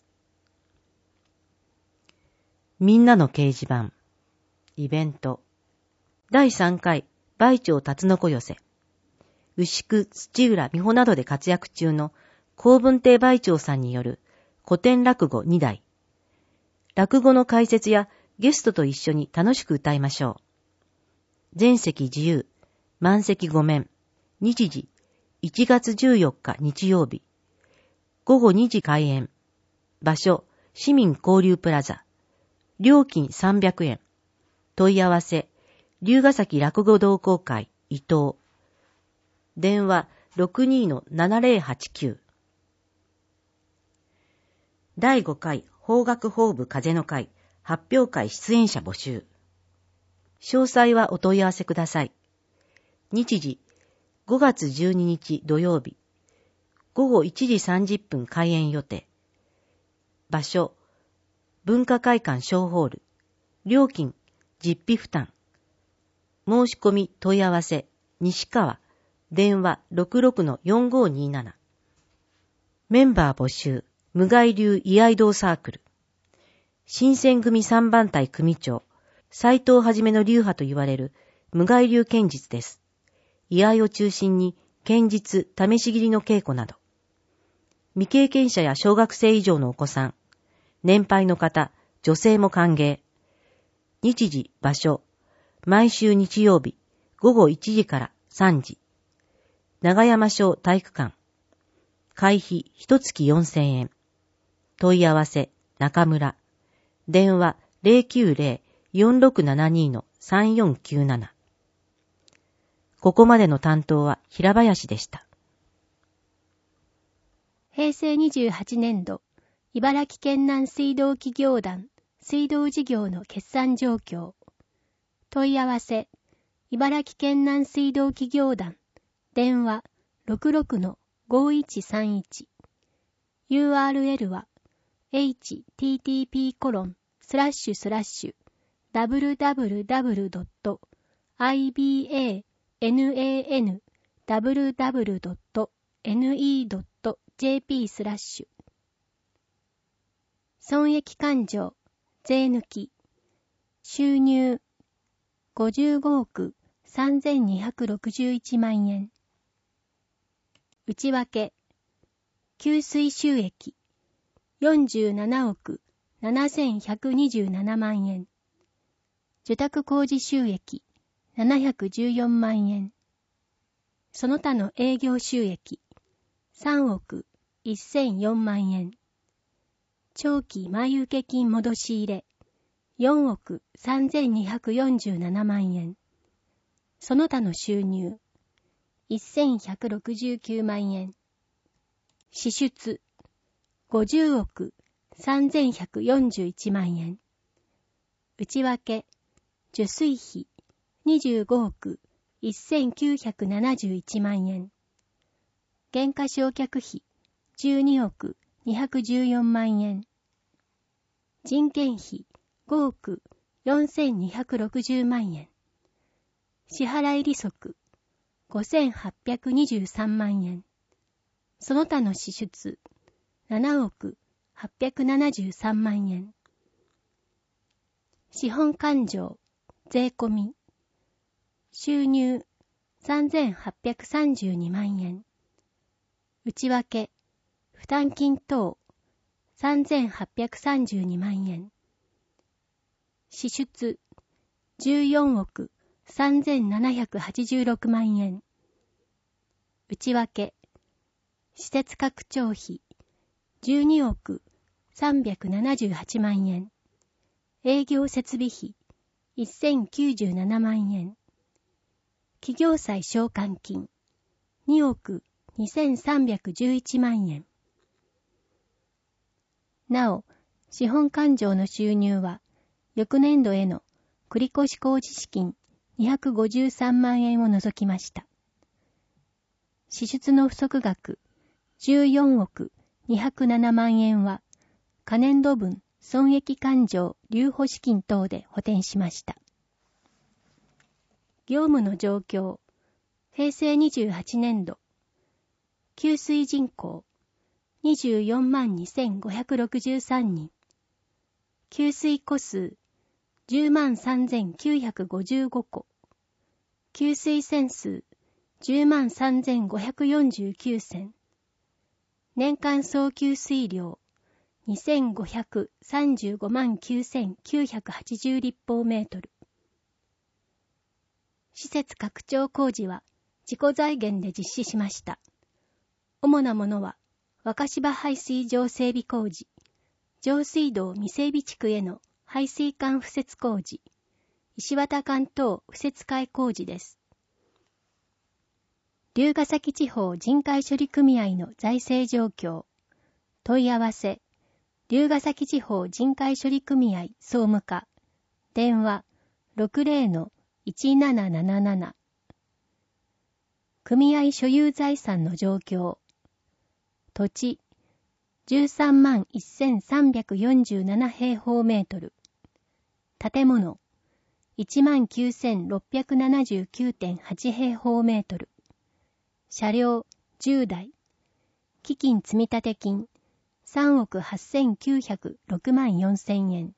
みんなの掲示板。イベント。だいさんかい、梅町たつのこ寄せ。牛久、土浦、美穂などで活躍中の公文亭梅町さんによる古典落語にだい。落語の解説やゲストと一緒に楽しく歌いましょう。全席自由、満席ごめん。日時、いちがつじゅうよっか日曜日。ごごにじ開演。場所、市民交流プラザ。料金さんびゃくえん。問い合わせ、龍ヶ崎落語同好会、伊藤。電話 ろくにーのななぜろはちきゅう。だいごかい、邦楽法部風の会、発表会出演者募集。詳細はお問い合わせください。日時、ごがつじゅうににち土曜日。ごごいちじさんじゅっぷん開演予定。場所、文化会館小ホール。料金、実費負担。申し込み問い合わせ、西川。電話 ろくろくのよんごにーなな。メンバー募集、無害流居合道サークル。新選組三番隊組長、斎藤はじめの流派と言われる無害流剣術です。居合を中心に剣術、試し斬りの稽古など。未経験者や小学生以上のお子さん、年配の方、女性も歓迎。日時、場所、毎週日曜日、ごごいちじからさんじ。長山小体育館。会費ひとつきよんせんえん。問い合わせ、中村。電話 ゼロきゅうゼロ よんろくななにーのさんよんきゅうなな。ここまでの担当は平林でした。 へいせいにじゅうはちねんど、茨城県南水道企業団水道事業の決算状況。問い合わせ、茨城県南水道企業団。電話 ろくろくのごいちさんいち。ユーアールエル は エイチティーティーピーコロンスラッシュスラッシュダブリューダブリューダブリュードットアイビーエーエヌエーエヌダブリューダブリュードットネットドットジェーピー スラッシュ。損益勘定、税抜き。収入ごじゅうごおくさんぜんにひゃくろくじゅういちまんえん。内訳、給水収益よんじゅうななおくななせんひゃくにじゅうななまんえん。受託工事収益ななひゃくじゅうよんまんえん。その他の営業収益さんおくせんよんまんえん。長期前受金戻し入れよんおくさんぜんにひゃくよんじゅうななまんえん。その他の収入せんひゃくろくじゅうきゅうまんえん。支出ごじゅうおくさんぜんひゃくよんじゅういちまんえん。内訳受水費にじゅうごおくせんきゅうひゃくななじゅういちまんえん。減価償却費じゅうにおくにひゃくじゅうよんまんえん。人件費ごおくよんせんにひゃくろくじゅうまんえん。支払い利息ごせんはっぴゃくにじゅうさんまんえん。その他の支出ななおくはっぴゃくななじゅうさんまんえん。資本勘定税込み収入さんぜんはっぴゃくさんじゅうにまんえん。内訳負担金等さんぜんはっぴゃくさんじゅうにまんえん。支出じゅうよんおくさんぜんななひゃくはちじゅうろくまんえん。内訳施設拡張費じゅうにおくさんびゃくななじゅうはちまんえん。営業設備費せんきゅうじゅうななまんえん。企業債償還金におくにせんさんびゃくじゅういちまんえん。なお、資本勘定の収入は翌年度への繰越工事資金にひゃくごじゅうさんまんえんを除きました。支出の不足額じゅうよんおくにひゃくななまんえんは可年度分損益勘定留保資金等で補填しました。業務の状況、へいせいにじゅうはちねんど、給水人口にじゅうよんまんにせんごひゃくろくじゅうさんにん。給水戸数じゅうまんさんぜんきゅうひゃくごじゅうごこ。給水船数じゅうまんさんぜんごひゃくよんじゅうきゅうせん。年間総給水量にせんごひゃくさんじゅうごまんきゅうせんきゅうひゃくはちじゅう立方メートル。施設拡張工事は自己財源で実施しました。主なものは若柴排水場整備工事、上水道未整備地区への排水管敷設工事、石綿管等敷設替え工事です。龍ケ崎地方人海処理組合の財政状況。問い合わせ。龍ケ崎地方人海処理組合総務課。電話 ろくぜろのいちなななななな。組合所有財産の状況。土地じゅうさんまんせんさんびゃくよんじゅうなな平方メートル。建物 いちまんきゅうせんろっぴゃくななじゅうきゅうてんはち平方メートル。車両じゅうだい。基金積立金さんおくはっせんきゅうひゃくろくまんよんせんえん。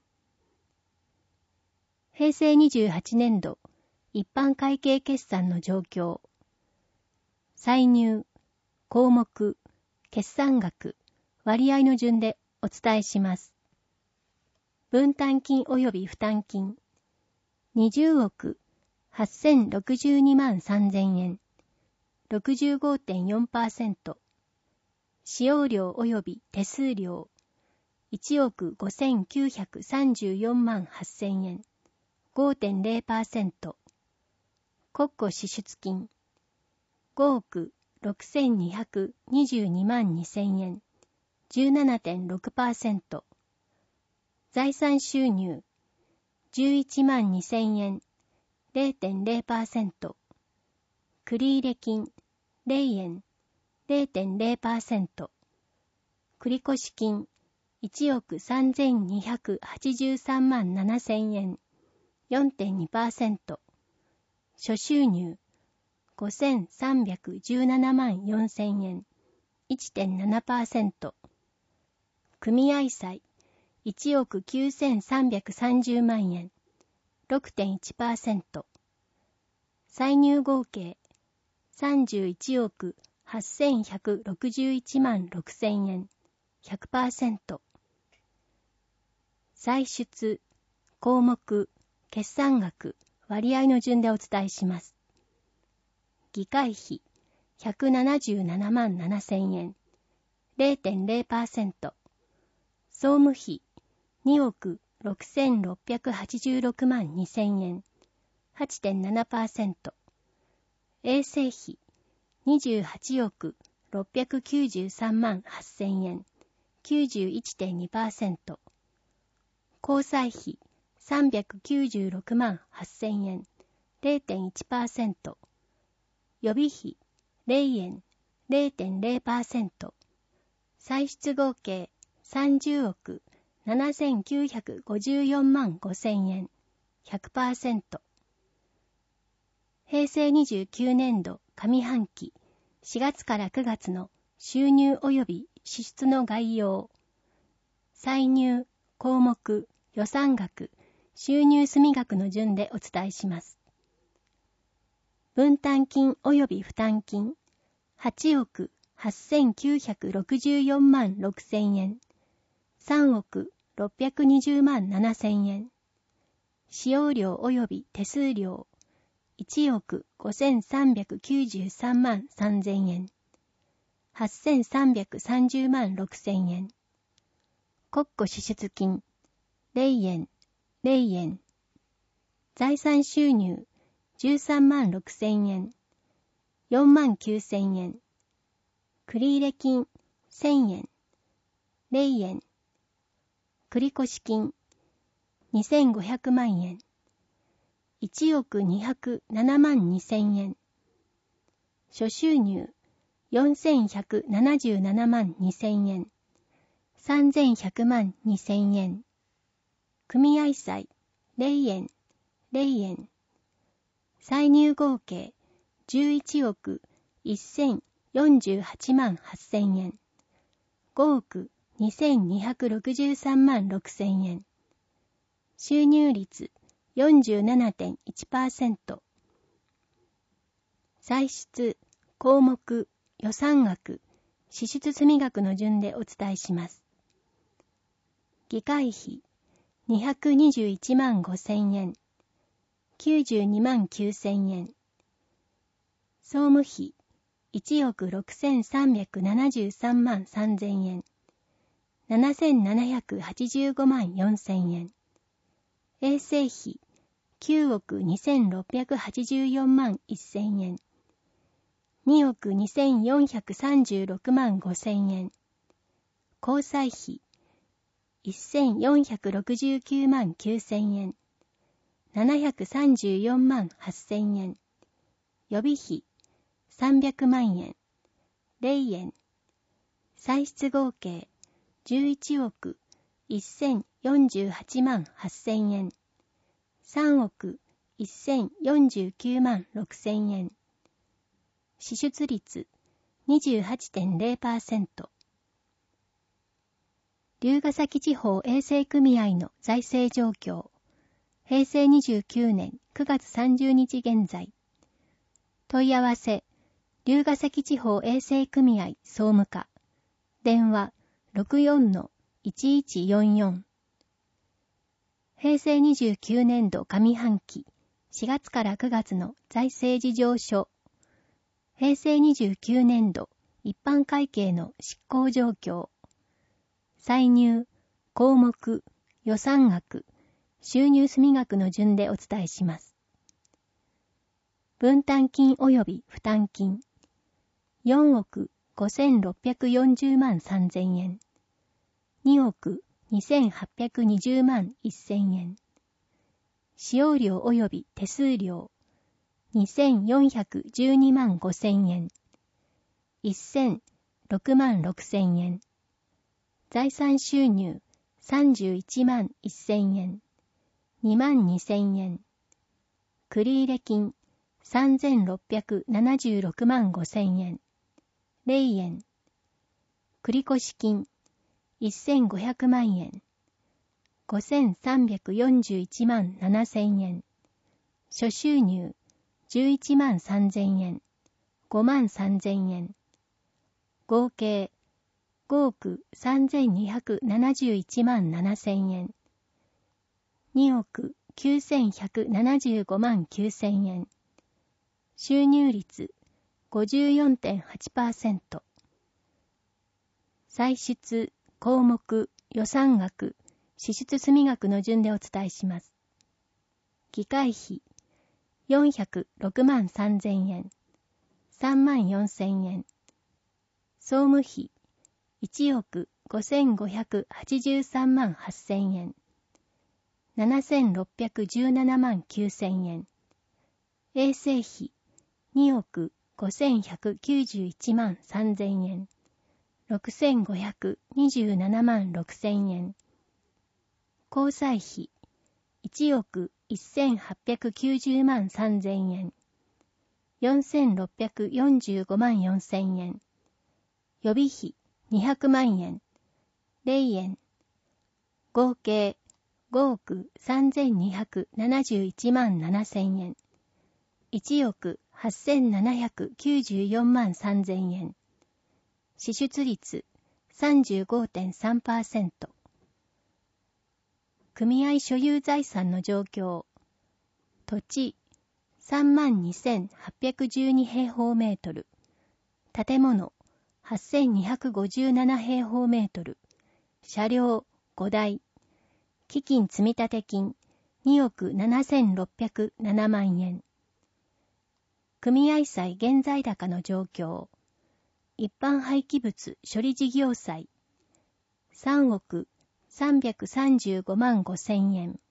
平成にじゅうはちねんど一般会計決算の状況。歳入、項目、決算額、割合の順でお伝えします。分担金及び負担金。にじゅうおくはっせんろくじゅうにまんさんぜんえん。ろくじゅうごてんよんパーセント。使用料及び手数料。いちおくごせんきゅうひゃくさんじゅうよんまんはっせんえん。ごてんぜろパーセント。国庫支出金。ごおくろくせんにひゃくにじゅうにまんにせんえん。じゅうななてんろくパーセント。財産収入。じゅういちまんにせんえん。れいてんぜろパーセント。繰入金。れいえん。れいてんぜろパーセント。繰越金。いちおくさんぜんにひゃくはちじゅうさんまんななせんえん。よんてんにパーセント。諸収入。ごせんさんびゃくじゅうななまんよんせんえん。いちてんななパーセント。組合債。いちおくきゅうせんさんびゃくさんじゅうまんえん。ろくてんいちパーセント。歳入合計。さんじゅういちおくはっせんひゃくろくじゅういちまんろくせんえん。ひゃくパーセント。歳出、項目、決算額、割合の順でお伝えします。議会費、ひゃくななじゅうななまんななせんえん。れいてんぜろパーセント。総務費、におくろくせんろっぴゃくはちじゅうろくまんにせんえん。はちてんななパーセント。衛生費、にじゅうはちおくろっぴゃくきゅうじゅうさんまんはっせんえん。きゅうじゅういちてんにパーセント。交際費、さんびゃくきゅうじゅうろくまんはっせんえん。れいてんいちパーセント。予備費、れいえん。れいてんぜろパーセント。歳出合計、さんじゅうおくななせんきゅうひゃくごじゅうよんまんごせんえん。ひゃくパーセント。平成にじゅうきゅうねんど上半期しがつからくがつの収入及び支出の概要。歳入、項目、予算額、収入済額の順でお伝えします。分担金及び負担金、はちおくはっせんきゅうひゃくろくじゅうよんまんろくせんえん。さんおくろっぴゃくにじゅうまんななせんえん。使用料及び手数料、いちおくごせんさんびゃくきゅうじゅうさんまんさんぜんえん。はっせんさんびゃくさんじゅうまんろくせんえん。国庫支出金、れいえん、れいえん。財産収入、じゅうさんまんろくせんえん。よんまんきゅうせんえん。繰入金、せんえん。れいえん。繰越金、にせんごひゃくまんえん。いちおくにひゃくななまんにせんえん。諸収入、よんせんひゃくななじゅうななまんにせんえん。さんぜんひゃくまんにせんえん。組合債、れいえん、れいえん。歳入合計、じゅういちおくせんよんじゅうはちまんはっせんえん。 ごおくにせんにひゃくろくじゅうさんまんろくせんえん。収入率 よんじゅうななてんいちパーセント。歳出、項目、予算額、支出積額の順でお伝えします。議会費にひゃくにじゅういちまんごせんえん、きゅうじゅうにまんきゅうせんえん。総務費いちおくろくせんさんびゃくななじゅうさんまんさんぜんえん、ななせんななひゃくはちじゅうごまんよんせんえん。衛生費きゅうおくにせんろっぴゃくはちじゅうよんまんせんえん、におくにせんよんひゃくさんじゅうろくまんごせんえん。交際費せんよんひゃくろくじゅうきゅうまんきゅうせんえん、ななひゃくさんじゅうよんまんはっせんえん。予備費さんびゃくまんえん、れいえん。歳出合計じゅういちおくせんよんじゅうはちまんはっせんえん、さんおくせんよんじゅうきゅうまんろくせんえん。支出率 にじゅうはちてんれいパーセント。龍ケ崎地方衛生組合の財政状況。へいせいにじゅうきゅうねんくがつさんじゅうにち現在。問い合わせ、龍ケ崎地方衛生組合総務課。電話 ろくよんのいちいちよんよん。へいせいにじゅうきゅうねんど上半期しがつからくがつの財政事情書。へいせいにじゅうきゅうねんど一般会計の執行状況。歳入、項目、予算額、収入積額の順でお伝えします。分担金及び負担金。よんおくごせんろっぴゃくよんじゅうまんさんぜんえん。におくにせんはっぴゃくにじゅうまんせんえん。使用料及び手数料。にせんよんひゃくじゅうにまんごせんえん。せんろくまんろくせんえん。財産収入さんじゅういちまんせんえん。にまんにせんえん。繰入金さんぜんろっぴゃくななじゅうろくまんごせんえん。れいえん。繰越金せんごひゃくまんえん。ごせんさんびゃくよんじゅういちまんななせんえん。諸収入じゅういちまんさんぜんえん。ごまんさんぜんえん。合計ごおくさんぜんにひゃくななじゅういちまんななせんえん。におくきゅうせんひゃくななじゅうごまんきゅうせんえん。収入率 ごじゅうよんてんはちパーセント。歳出、項目、予算額、支出積額の順でお伝えします。議会費よんひゃくろくまんさんぜんえん、さんまんよんせんえん。総務費いちおくごせんごひゃくはちじゅうさんまんはっせんえん、ななせんろっぴゃくじゅうななまんきゅうせんえん。衛生費におくごせんひゃくきゅうじゅういちまんさんぜんえん、ろくせんごひゃくにじゅうななまんろくせんえん。交際費いちおくせんはっぴゃくきゅうじゅうまんさんぜんえん、よんせんろっぴゃくよんじゅうごまんよんせんえん。予備費にひゃくまんえん、れいえん。合計ごおくさんぜんにひゃくななじゅういちまんななせんえん。いちおくはっせんななひゃくきゅうじゅうよんまんさんぜんえん。支出率 さんじゅうごてんさんパーセント。組合所有財産の状況。土地 さんまんにせんはっぴゃくじゅうにへいほうメートル。建物はっせんにひゃくごじゅうななへいほうメートル。車両ごだい。基金積立金におくななせんろっぴゃくななまんえん。組合債現在高の状況。一般廃棄物処理事業債さんおくさんびゃくさんじゅうごまんごせんえん。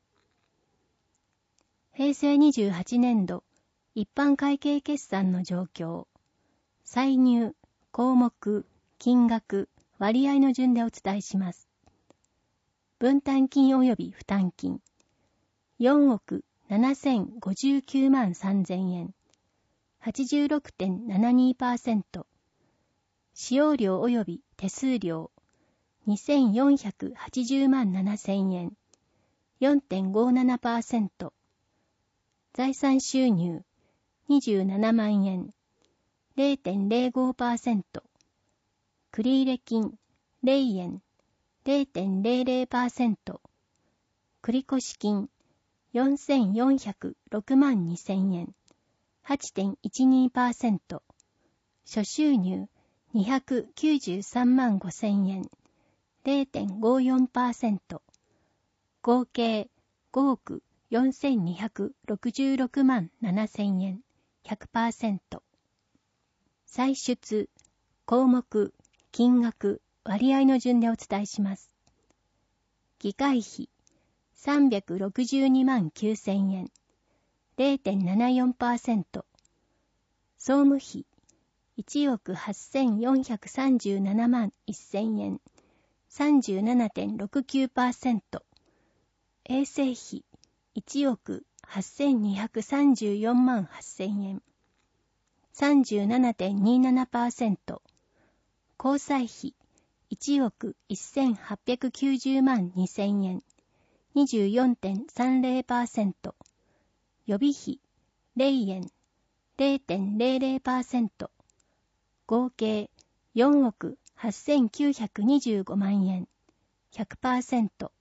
へいせいにじゅうはちねんど一般会計決算の状況。歳入、項目、金額、割合の順でお伝えします。分担金及び負担金よんおくななせんごじゅうきゅうまんさんぜんえん、はちじゅうろくてんななにパーセント。使用料及び手数料にせんよんひゃくはちじゅうまんななせんえん、よんてんごななパーセント。財産収入、にじゅうななまんえん、れいてんれいごパーセント。繰入金、れいえん、れいてんれいれいパーセント。繰越金、よんせんよんひゃくろくまんにせんえん、はちてんいちにパーセント。諸収入、にひゃくきゅうじゅうさんまんごせんえん、れいてんごよんパーセント。合計ごおくよんせんにひゃくろくじゅうろくまんななせんえん、ひゃくパーセント。歳出、項目、金額、割合の順でお伝えします。議会費、さんびゃくろくじゅうにまんきゅうせんえん、れいてんななよんパーセント。総務費、いちおくはっせんよんひゃくさんじゅうななまんせんえん、さんじゅうななてんろくきゅうパーセント。衛生費、いちおくはっせんにひゃくさんじゅうよんまんはっせんえん、さんじゅうななてんにななパーセント。交際費、いちおくせんはっぴゃくきゅうじゅうまんにせんえん、にじゅうよんてんさんぜろパーセント。予備費、れいえん、れいてんれいれいパーセント。合計よんおくはっせんきゅうひゃくにじゅうごまんえん、ひゃくパーセント。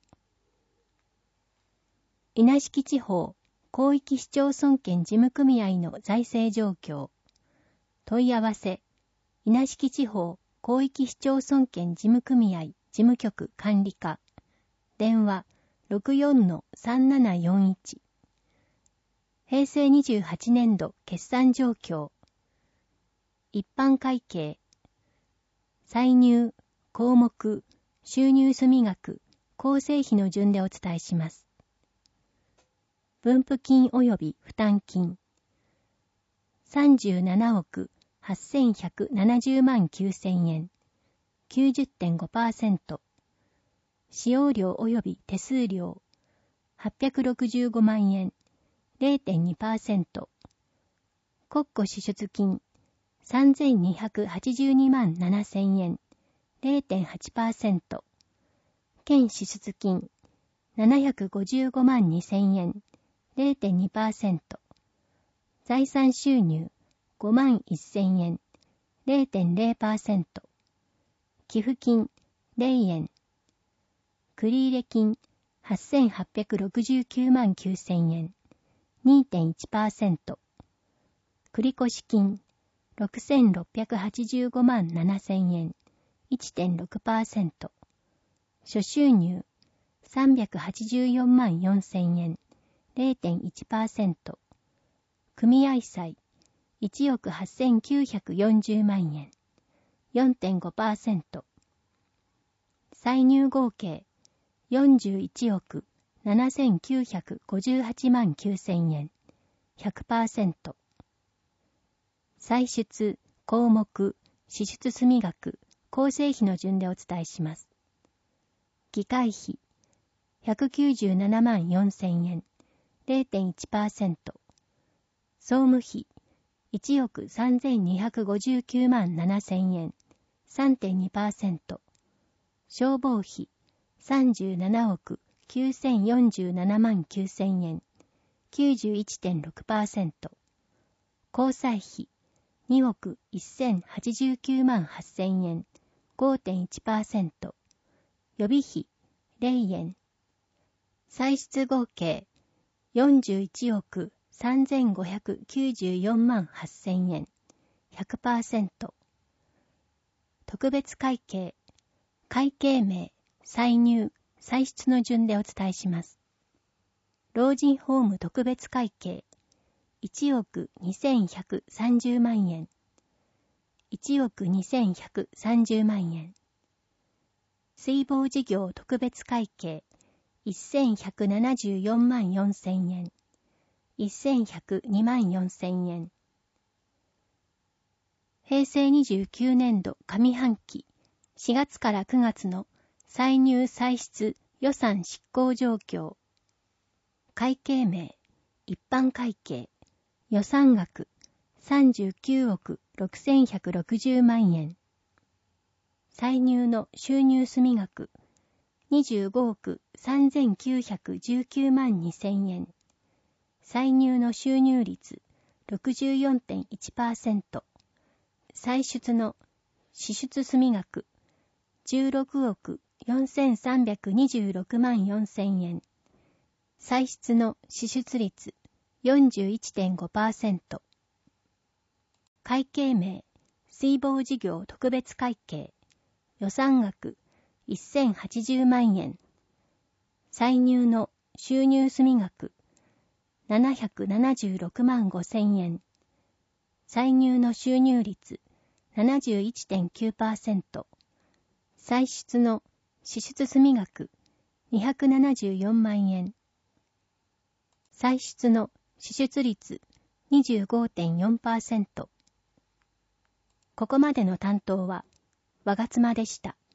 稲敷地方広域市町村圏事務組合の財政状況。問い合わせ、稲敷地方広域市町村圏事務組合事務局管理課。電話 ろくよんのさんななよんいち。へいせいにじゅうはちねんど決算状況。一般会計。歳入、項目、収入済額、構成費の順でお伝えします。分付金及び負担金。さんじゅうななおくはっせんひゃくななじゅうまんきゅうせんえん、きゅうじゅってんごパーセント。使用料及び手数料、はっぴゃくろくじゅうごまんえん、れいてんにパーセント。国庫支出金、さんぜんにひゃくはちじゅうにまんななせんえん、れいてんはちパーセント。県支出金、ななひゃくごじゅうごまんにせんえん、れいてんにパーセント。財産収入、ごまんせんえん、れいてんれいパーセント。寄付金、れいえん。繰入金、はっせんはっぴゃくろくじゅうきゅうまんきゅうせんえん、にてんいちパーセント。繰越金、ろくせんろっぴゃくはちじゅうごまんななせんえん、いってんろくパーセント。諸収入、さんびゃくはちじゅうよんまんよんせんえん、れいてんいちパーセント。組合債、いちおくはっせんきゅうひゃくよんじゅうまんえん、よんてんごパーセント。歳入合計、よんじゅういちおくななせんきゅうひゃくごじゅうはちまんきゅうせんえん、ひゃくパーセント。歳出、項目、支出済額、構成費の順でお伝えします。議会費、ひゃくきゅうじゅうななまんよんせんえん、れいてんいちパーセント。総務費、いちおくさんぜんにひゃくごじゅうきゅうまんななせんえん、さんてんにパーセント。消防費、さんじゅうななおくきゅうせんよんじゅうななまんきゅうせんえん、きゅうじゅういってんろくパーセント。交際費、におくせんはちじゅうきゅうまんはっせんえん、ごてんいちパーセント。予備費、れいえん。歳出合計、よんじゅういちおくさんぜんごひゃくきゅうじゅうよんまんはっせんえん、ひゃくパーセント。特別会計、会計名、歳入、歳出の順でお伝えします。老人ホーム特別会計、いちおくにせんひゃくさんじゅうまんえん、いちおくにせんひゃくさんじゅうまんえん。水防事業特別会計、せんひゃくななじゅうよんまんよんせんえん、せんひゃくにまんよんせんえん。へいせいにじゅうきゅうねんど上半期、しがつからくがつの歳入歳出予算執行状況。会計名、一般会計、予算額、さんじゅうきゅうおくろくせんひゃくろくじゅうまんえん。 歳入の収入済額にじゅうごおくさんぜんきゅうひゃくじゅうきゅうまんにせんえん。歳入の収入率 ろくじゅうよんてんいちパーセント。歳出の支出済額じゅうろくおくよんせんさんびゃくにじゅうろくまんよんせんえん。歳出の支出率 よんじゅういちてんごパーセント。会計名、水防事業特別会計。予算額せんはちじゅうまんえん。歳入の収入済額ななひゃくななじゅうろくまんごせんえん。歳入の収入率 ななじゅういちてんきゅうパーセント。歳出の支出済額にひゃくななじゅうよんまんえん。歳出の支出率 にじゅうごてんよんパーセント。ここまでの担当は、我妻でした。